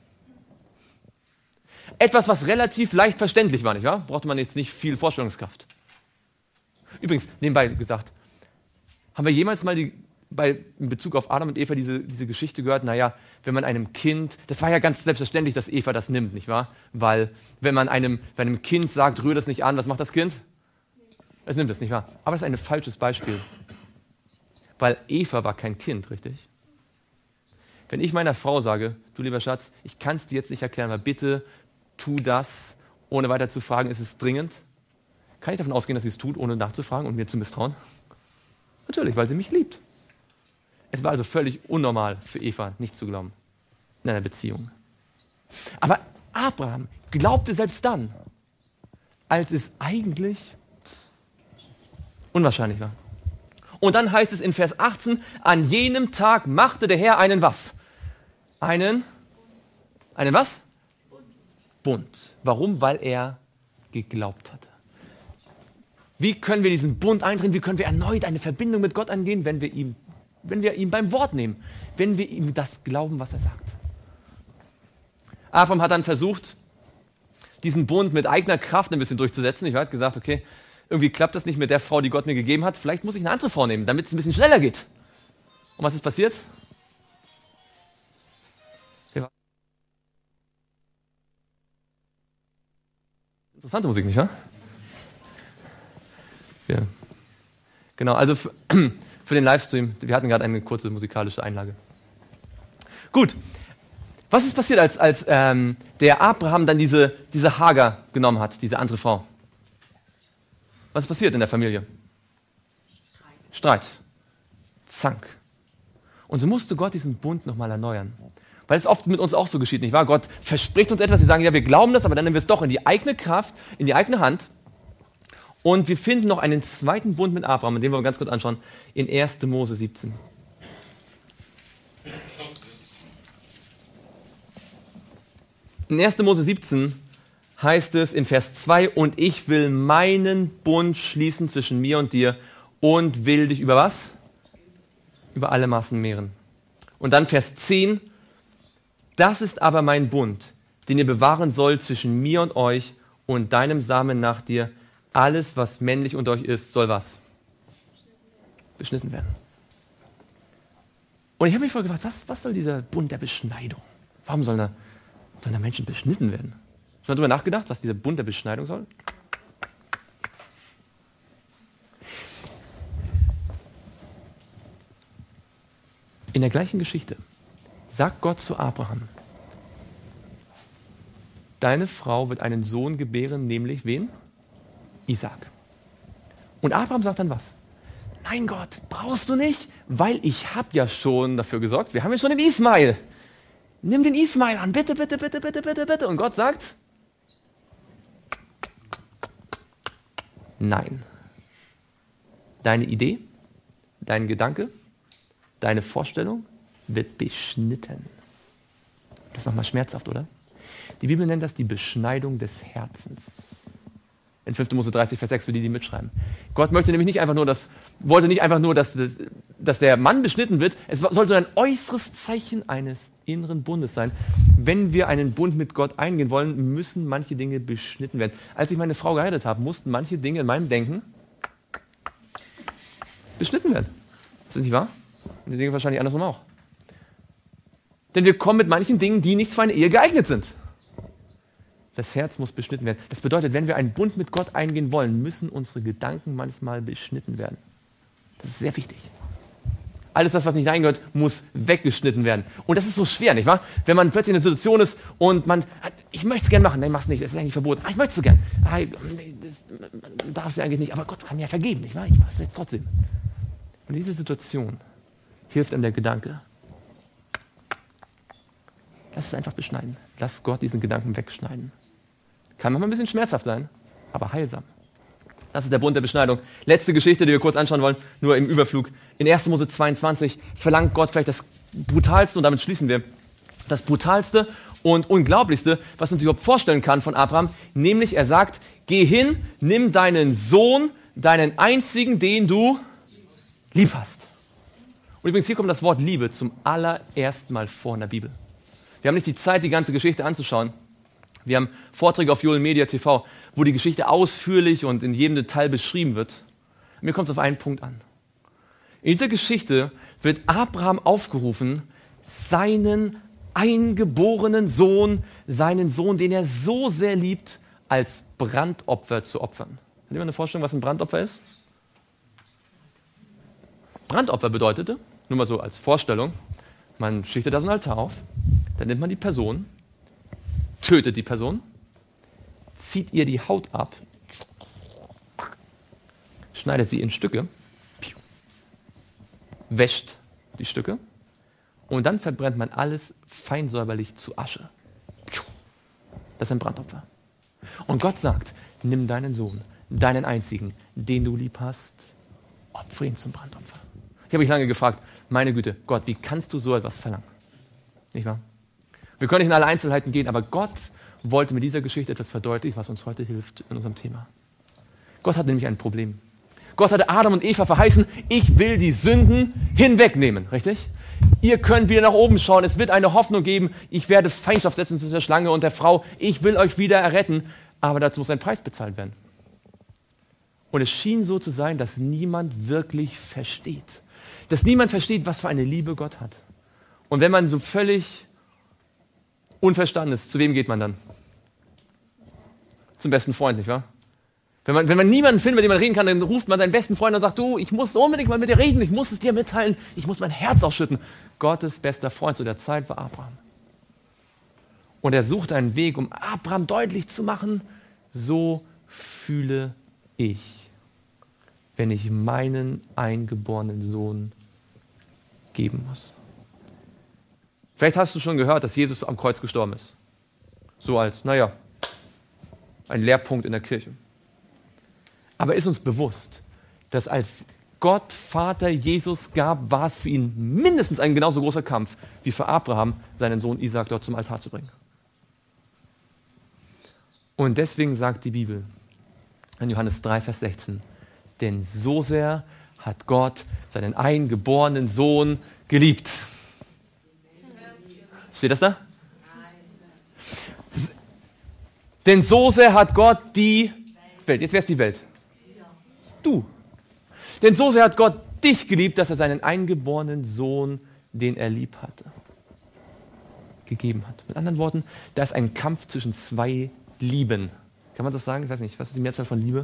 Speaker 1: Etwas, was relativ leicht verständlich war, nicht wahr? Brauchte man jetzt nicht viel Vorstellungskraft. Übrigens, nebenbei gesagt, haben wir jemals mal in Bezug auf Adam und Eva diese Geschichte gehört? Naja, wenn man einem Kind, das war ja ganz selbstverständlich, dass Eva das nimmt, nicht wahr? Weil, wenn man einem Kind sagt, rühr das nicht an, was macht das Kind? Es nimmt es, nicht wahr? Aber es ist ein falsches Beispiel. Weil Eva war kein Kind, richtig? Wenn ich meiner Frau sage, du lieber Schatz, ich kann es dir jetzt nicht erklären, aber bitte tu das, ohne weiter zu fragen, ist es dringend? Kann ich davon ausgehen, dass sie es tut, ohne nachzufragen und mir zu misstrauen? Natürlich, weil sie mich liebt. Es war also völlig unnormal für Eva, nicht zu glauben in einer Beziehung. Aber Abraham glaubte selbst dann, als es eigentlich unwahrscheinlich war. Und dann heißt es in Vers 18, an jenem Tag machte der Herr einen was? Einen was? Bund. Warum? Weil er geglaubt hatte. Wie können wir diesen Bund eintreten? Wie können wir erneut eine Verbindung mit Gott angehen, wenn wir ihn beim Wort nehmen? Wenn wir ihm das glauben, was er sagt. Abraham hat dann versucht, diesen Bund mit eigener Kraft ein bisschen durchzusetzen. Ich habe gesagt, okay, irgendwie klappt das nicht mit der Frau, die Gott mir gegeben hat. Vielleicht muss ich eine andere Frau nehmen, damit es ein bisschen schneller geht. Und was ist passiert? Interessante Musik, nicht wahr? Ja. Genau, also für den Livestream, wir hatten gerade eine kurze musikalische Einlage. Gut, was ist passiert, als der Abraham dann diese Hagar genommen hat, diese andere Frau? Was ist passiert in der Familie? Streit. Zank. Und so musste Gott diesen Bund nochmal erneuern. Weil es oft mit uns auch so geschieht, nicht wahr? Gott verspricht uns etwas, wir sagen, ja, wir glauben das, aber dann nehmen wir es doch in die eigene Kraft, in die eigene Hand. Und wir finden noch einen zweiten Bund mit Abraham, den wir ganz kurz anschauen, in 1. Mose 17. In 1. Mose 17 heißt es in Vers 2, und ich will meinen Bund schließen zwischen mir und dir und will dich über was? Über alle Maßen mehren. Und dann Vers 10, das ist aber mein Bund, den ihr bewahren sollt zwischen mir und euch und deinem Samen nach dir. Alles, was männlich unter euch ist, soll was? Beschnitten werden. Und ich habe mich vorher gefragt, was soll dieser Bund der Beschneidung? Warum sollen da Menschen beschnitten werden? Hast du mal darüber nachgedacht, was dieser Bund der Beschneidung soll? In der gleichen Geschichte sagt Gott zu Abraham, deine Frau wird einen Sohn gebären, nämlich wen? Isaac. Und Abraham sagt dann was? Nein Gott, brauchst du nicht, weil ich habe ja schon dafür gesorgt, wir haben ja schon den Ismael. Nimm den Ismael an, bitte, bitte, bitte, bitte, bitte, bitte. Und Gott sagt, nein. Deine Idee, dein Gedanke, deine Vorstellung wird beschnitten. Das macht mal schmerzhaft, oder? Die Bibel nennt das die Beschneidung des Herzens. In 5. Mose 30, Vers 6, für die mitschreiben. Gott möchte nämlich wollte nicht einfach nur, dass der Mann beschnitten wird. Es sollte ein äußeres Zeichen eines inneren Bundes sein. Wenn wir einen Bund mit Gott eingehen wollen, müssen manche Dinge beschnitten werden. Als ich meine Frau geheiratet habe, mussten manche Dinge in meinem Denken beschnitten werden. Ist das nicht wahr? Und die Dinge wahrscheinlich andersrum auch. Denn wir kommen mit manchen Dingen, die nicht für eine Ehe geeignet sind. Das Herz muss beschnitten werden. Das bedeutet, wenn wir einen Bund mit Gott eingehen wollen, müssen unsere Gedanken manchmal beschnitten werden. Das ist sehr wichtig. Alles das, was nicht reingehört, muss weggeschnitten werden. Und das ist so schwer, nicht wahr? Wenn man plötzlich in einer Situation ist und ich möchte es gerne machen, nein, mach es nicht, das ist eigentlich verboten. Ich möchte es so gern. Nee, das darfst du eigentlich nicht, aber Gott kann mir ja vergeben, nicht wahr? Ich mache es jetzt trotzdem. Und diese Situation hilft einem der Gedanke. Lass es einfach beschneiden. Lass Gott diesen Gedanken wegschneiden. Kann manchmal ein bisschen schmerzhaft sein, aber heilsam. Das ist der Bund der Beschneidung. Letzte Geschichte, die wir kurz anschauen wollen, nur im Überflug. In 1. Mose 22 verlangt Gott vielleicht das Brutalste, und damit schließen wir, das Brutalste und Unglaublichste, was man sich überhaupt vorstellen kann von Abraham, nämlich er sagt, geh hin, nimm deinen Sohn, deinen einzigen, den du lieb hast. Und übrigens, hier kommt das Wort Liebe zum allerersten Mal vor in der Bibel. Wir haben nicht die Zeit, die ganze Geschichte anzuschauen. Wir haben Vorträge auf Joel Media TV, wo die Geschichte ausführlich und in jedem Detail beschrieben wird. Mir kommt es auf einen Punkt an. In dieser Geschichte wird Abraham aufgerufen, seinen eingeborenen Sohn, seinen Sohn, den er so sehr liebt, als Brandopfer zu opfern. Hat jemand eine Vorstellung, was ein Brandopfer ist? Brandopfer bedeutete, nur mal so als Vorstellung, man schichtet da so einen Altar auf, dann nimmt man die Person, tötet die Person, zieht ihr die Haut ab, schneidet sie in Stücke, wäscht die Stücke und dann verbrennt man alles fein säuberlich zu Asche. Das ist ein Brandopfer. Und Gott sagt, nimm deinen Sohn, deinen einzigen, den du lieb hast, opfere ihn zum Brandopfer. Ich habe mich lange gefragt, meine Güte, Gott, wie kannst du so etwas verlangen? Nicht wahr? Wir können nicht in alle Einzelheiten gehen, aber Gott wollte mit dieser Geschichte etwas verdeutlichen, was uns heute hilft in unserem Thema. Gott hat nämlich ein Problem. Gott hatte Adam und Eva verheißen, ich will die Sünden hinwegnehmen, richtig? Ihr könnt wieder nach oben schauen, es wird eine Hoffnung geben, ich werde Feindschaft setzen zwischen der Schlange und der Frau, ich will euch wieder erretten, aber dazu muss ein Preis bezahlt werden. Und es schien so zu sein, dass niemand wirklich versteht. Dass niemand versteht, was für eine Liebe Gott hat. Und wenn man so völlig unverstanden ist, zu wem geht man dann? Zum besten Freund, nicht wahr? Wenn man niemanden findet, mit dem man reden kann, dann ruft man seinen besten Freund und sagt, du, ich muss unbedingt mal mit dir reden, ich muss es dir mitteilen, ich muss mein Herz ausschütten. Gottes bester Freund zu der Zeit war Abraham. Und er suchte einen Weg, um Abraham deutlich zu machen, so fühle ich, wenn ich meinen eingeborenen Sohn geben muss. Vielleicht hast du schon gehört, dass Jesus am Kreuz gestorben ist. So als, ein Lehrpunkt in der Kirche. Aber ist uns bewusst, dass als Gott Vater Jesus gab, war es für ihn mindestens ein genauso großer Kampf, wie für Abraham, seinen Sohn Isaak dort zum Altar zu bringen. Und deswegen sagt die Bibel in Johannes 3, Vers 16, denn so sehr hat Gott seinen eingeborenen Sohn geliebt. Steht das da? Denn so sehr hat Gott die Welt. Jetzt wer ist die Welt? Du. Denn so sehr hat Gott dich geliebt, dass er seinen eingeborenen Sohn, den er lieb hatte, gegeben hat. Mit anderen Worten, da ist ein Kampf zwischen zwei Lieben. Kann man das sagen? Ich weiß nicht, was ist die Mehrzahl von Liebe?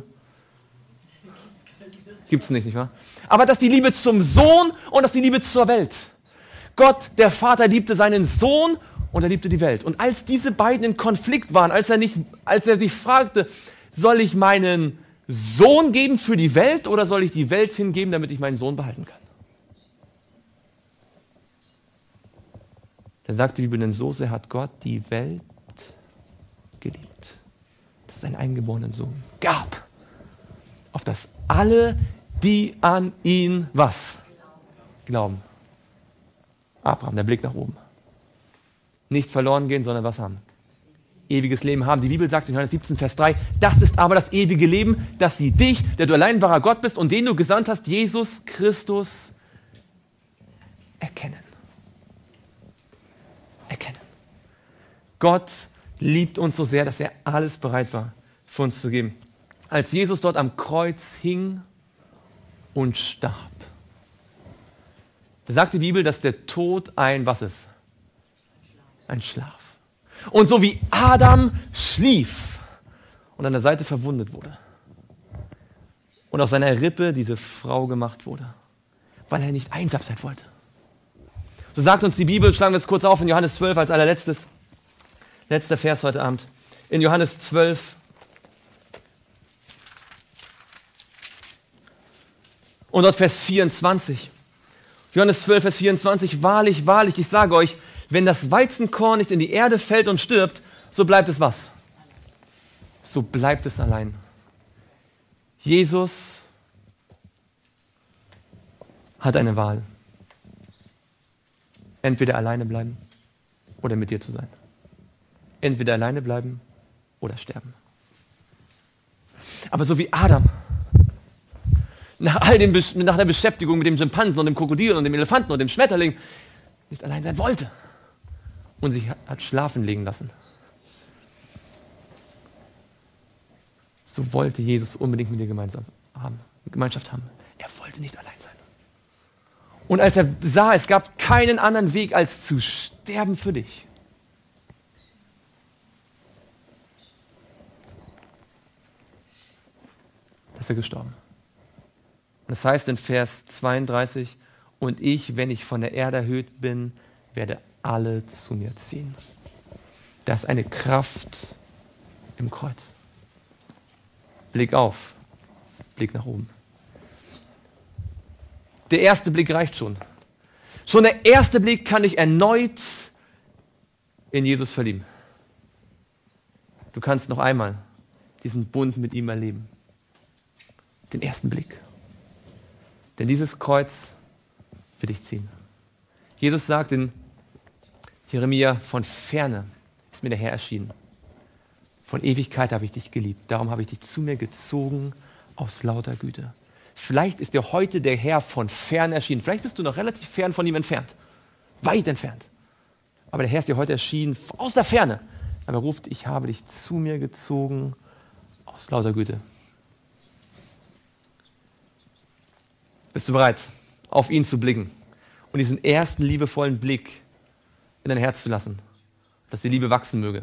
Speaker 1: Gibt es nicht wahr? Aber das ist die Liebe zum Sohn und das ist die Liebe zur Welt. Gott, der Vater, liebte seinen Sohn und er liebte die Welt. Und als diese beiden in Konflikt waren, als er sich fragte, soll ich meinen Sohn geben für die Welt oder soll ich die Welt hingeben, damit ich meinen Sohn behalten kann? Dann sagt die Bibel, denn so sehr hat Gott die Welt geliebt, dass es seinen eingeborenen Sohn gab, auf dass alle, die an ihn, was? Glauben. Abraham, der Blick nach oben. Nicht verloren gehen, sondern was haben? Ewiges Leben haben. Die Bibel sagt in Johannes 17, Vers 3, das ist aber das ewige Leben, dass sie dich, der du allein wahrer Gott bist und den du gesandt hast, Jesus Christus, erkennen. Erkennen. Gott liebt uns so sehr, dass er alles bereit war, für uns zu geben. Als Jesus dort am Kreuz hing und starb, da sagt die Bibel, dass der Tod was ist? Ein Schlaf. Und so wie Adam schlief und an der Seite verwundet wurde und aus seiner Rippe diese Frau gemacht wurde, weil er nicht einsam sein wollte. So sagt uns die Bibel, schlagen wir es kurz auf in Johannes 12 als allerletztes, letzter Vers heute Abend. In Johannes 12 und dort Vers 24. Johannes 12, Vers 24, wahrlich, wahrlich, ich sage euch, wenn das Weizenkorn nicht in die Erde fällt und stirbt, so bleibt es was? So bleibt es allein. Jesus hat eine Wahl. Entweder alleine bleiben oder mit dir zu sein. Entweder alleine bleiben oder sterben. Aber so wie Adam nach der Beschäftigung mit dem Schimpansen und dem Krokodil und dem Elefanten und dem Schmetterling nicht allein sein wollte und sich hat schlafen legen lassen. So wollte Jesus unbedingt mit dir Gemeinschaft haben. Er wollte nicht allein sein. Und als er sah, es gab keinen anderen Weg, als zu sterben für dich, ist er gestorben. Und das heißt in Vers 32, und ich, wenn ich von der Erde erhöht bin, werde alle zu mir ziehen. Da ist eine Kraft im Kreuz. Blick auf, Blick nach oben. Der erste Blick reicht schon. Schon der erste Blick kann dich erneut in Jesus verlieben. Du kannst noch einmal diesen Bund mit ihm erleben. Den ersten Blick. Denn dieses Kreuz wird dich ziehen. Jesus sagt in Jeremia, von ferne ist mir der Herr erschienen. Von Ewigkeit habe ich dich geliebt. Darum habe ich dich zu mir gezogen aus lauter Güte. Vielleicht ist dir heute der Herr von fern erschienen. Vielleicht bist du noch relativ fern von ihm entfernt. Weit entfernt. Aber der Herr ist dir heute erschienen aus der Ferne. Aber er ruft, ich habe dich zu mir gezogen aus lauter Güte. Bist du bereit, auf ihn zu blicken und diesen ersten liebevollen Blick in dein Herz zu lassen, dass die Liebe wachsen möge?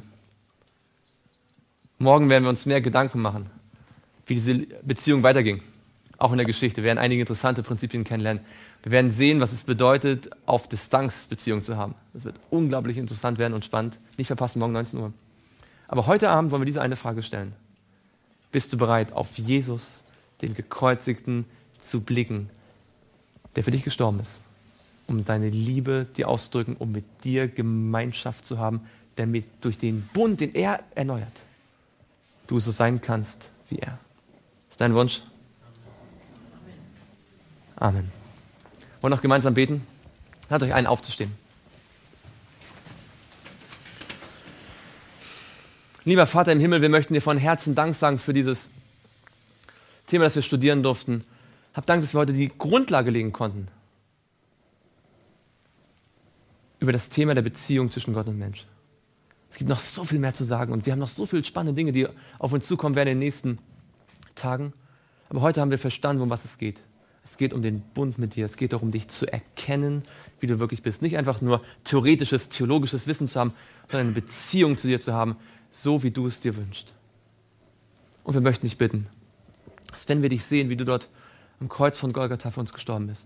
Speaker 1: Morgen werden wir uns mehr Gedanken machen, wie diese Beziehung weiterging. Auch in der Geschichte. Wir werden einige interessante Prinzipien kennenlernen. Wir werden sehen, was es bedeutet, auf Distanz Beziehungen zu haben. Das wird unglaublich interessant werden und spannend. Nicht verpassen, morgen 19 Uhr. Aber heute Abend wollen wir diese eine Frage stellen. Bist du bereit, auf Jesus, den Gekreuzigten, zu blicken, der für dich gestorben ist, um deine Liebe dir auszudrücken, um mit dir Gemeinschaft zu haben, damit durch den Bund, den er erneuert, du so sein kannst wie er. Ist dein Wunsch? Amen. Wollen wir noch gemeinsam beten? Ladet euch ein, aufzustehen. Lieber Vater im Himmel, wir möchten dir von Herzen Dank sagen für dieses Thema, das wir studieren durften. Hab Dank, dass wir heute die Grundlage legen konnten über das Thema der Beziehung zwischen Gott und Mensch. Es gibt noch so viel mehr zu sagen und wir haben noch so viele spannende Dinge, die auf uns zukommen werden in den nächsten Tagen. Aber heute haben wir verstanden, um was es geht. Es geht um den Bund mit dir. Es geht darum, dich zu erkennen, wie du wirklich bist. Nicht einfach nur theoretisches, theologisches Wissen zu haben, sondern eine Beziehung zu dir zu haben, so wie du es dir wünschst. Und wir möchten dich bitten, dass wenn wir dich sehen, wie du dort am Kreuz von Golgatha für uns gestorben bist,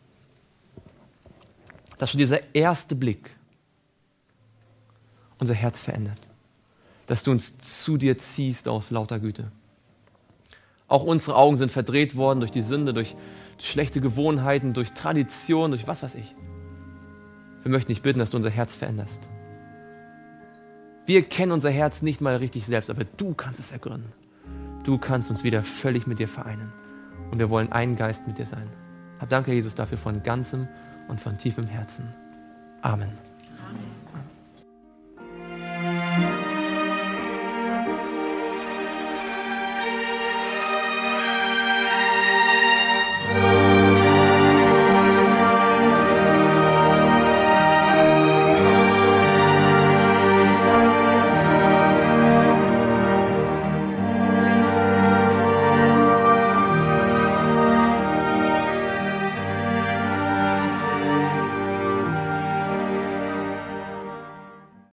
Speaker 1: dass schon dieser erste Blick unser Herz verändert. Dass du uns zu dir ziehst aus lauter Güte. Auch unsere Augen sind verdreht worden durch die Sünde, durch schlechte Gewohnheiten, durch Tradition, durch was weiß ich. Wir möchten dich bitten, dass du unser Herz veränderst. Wir kennen unser Herz nicht mal richtig selbst, aber du kannst es ergründen. Du kannst uns wieder völlig mit dir vereinen. Und wir wollen ein Geist mit dir sein. Hab Dank, Herr Jesus, dafür von ganzem und von tiefem Herzen. Amen.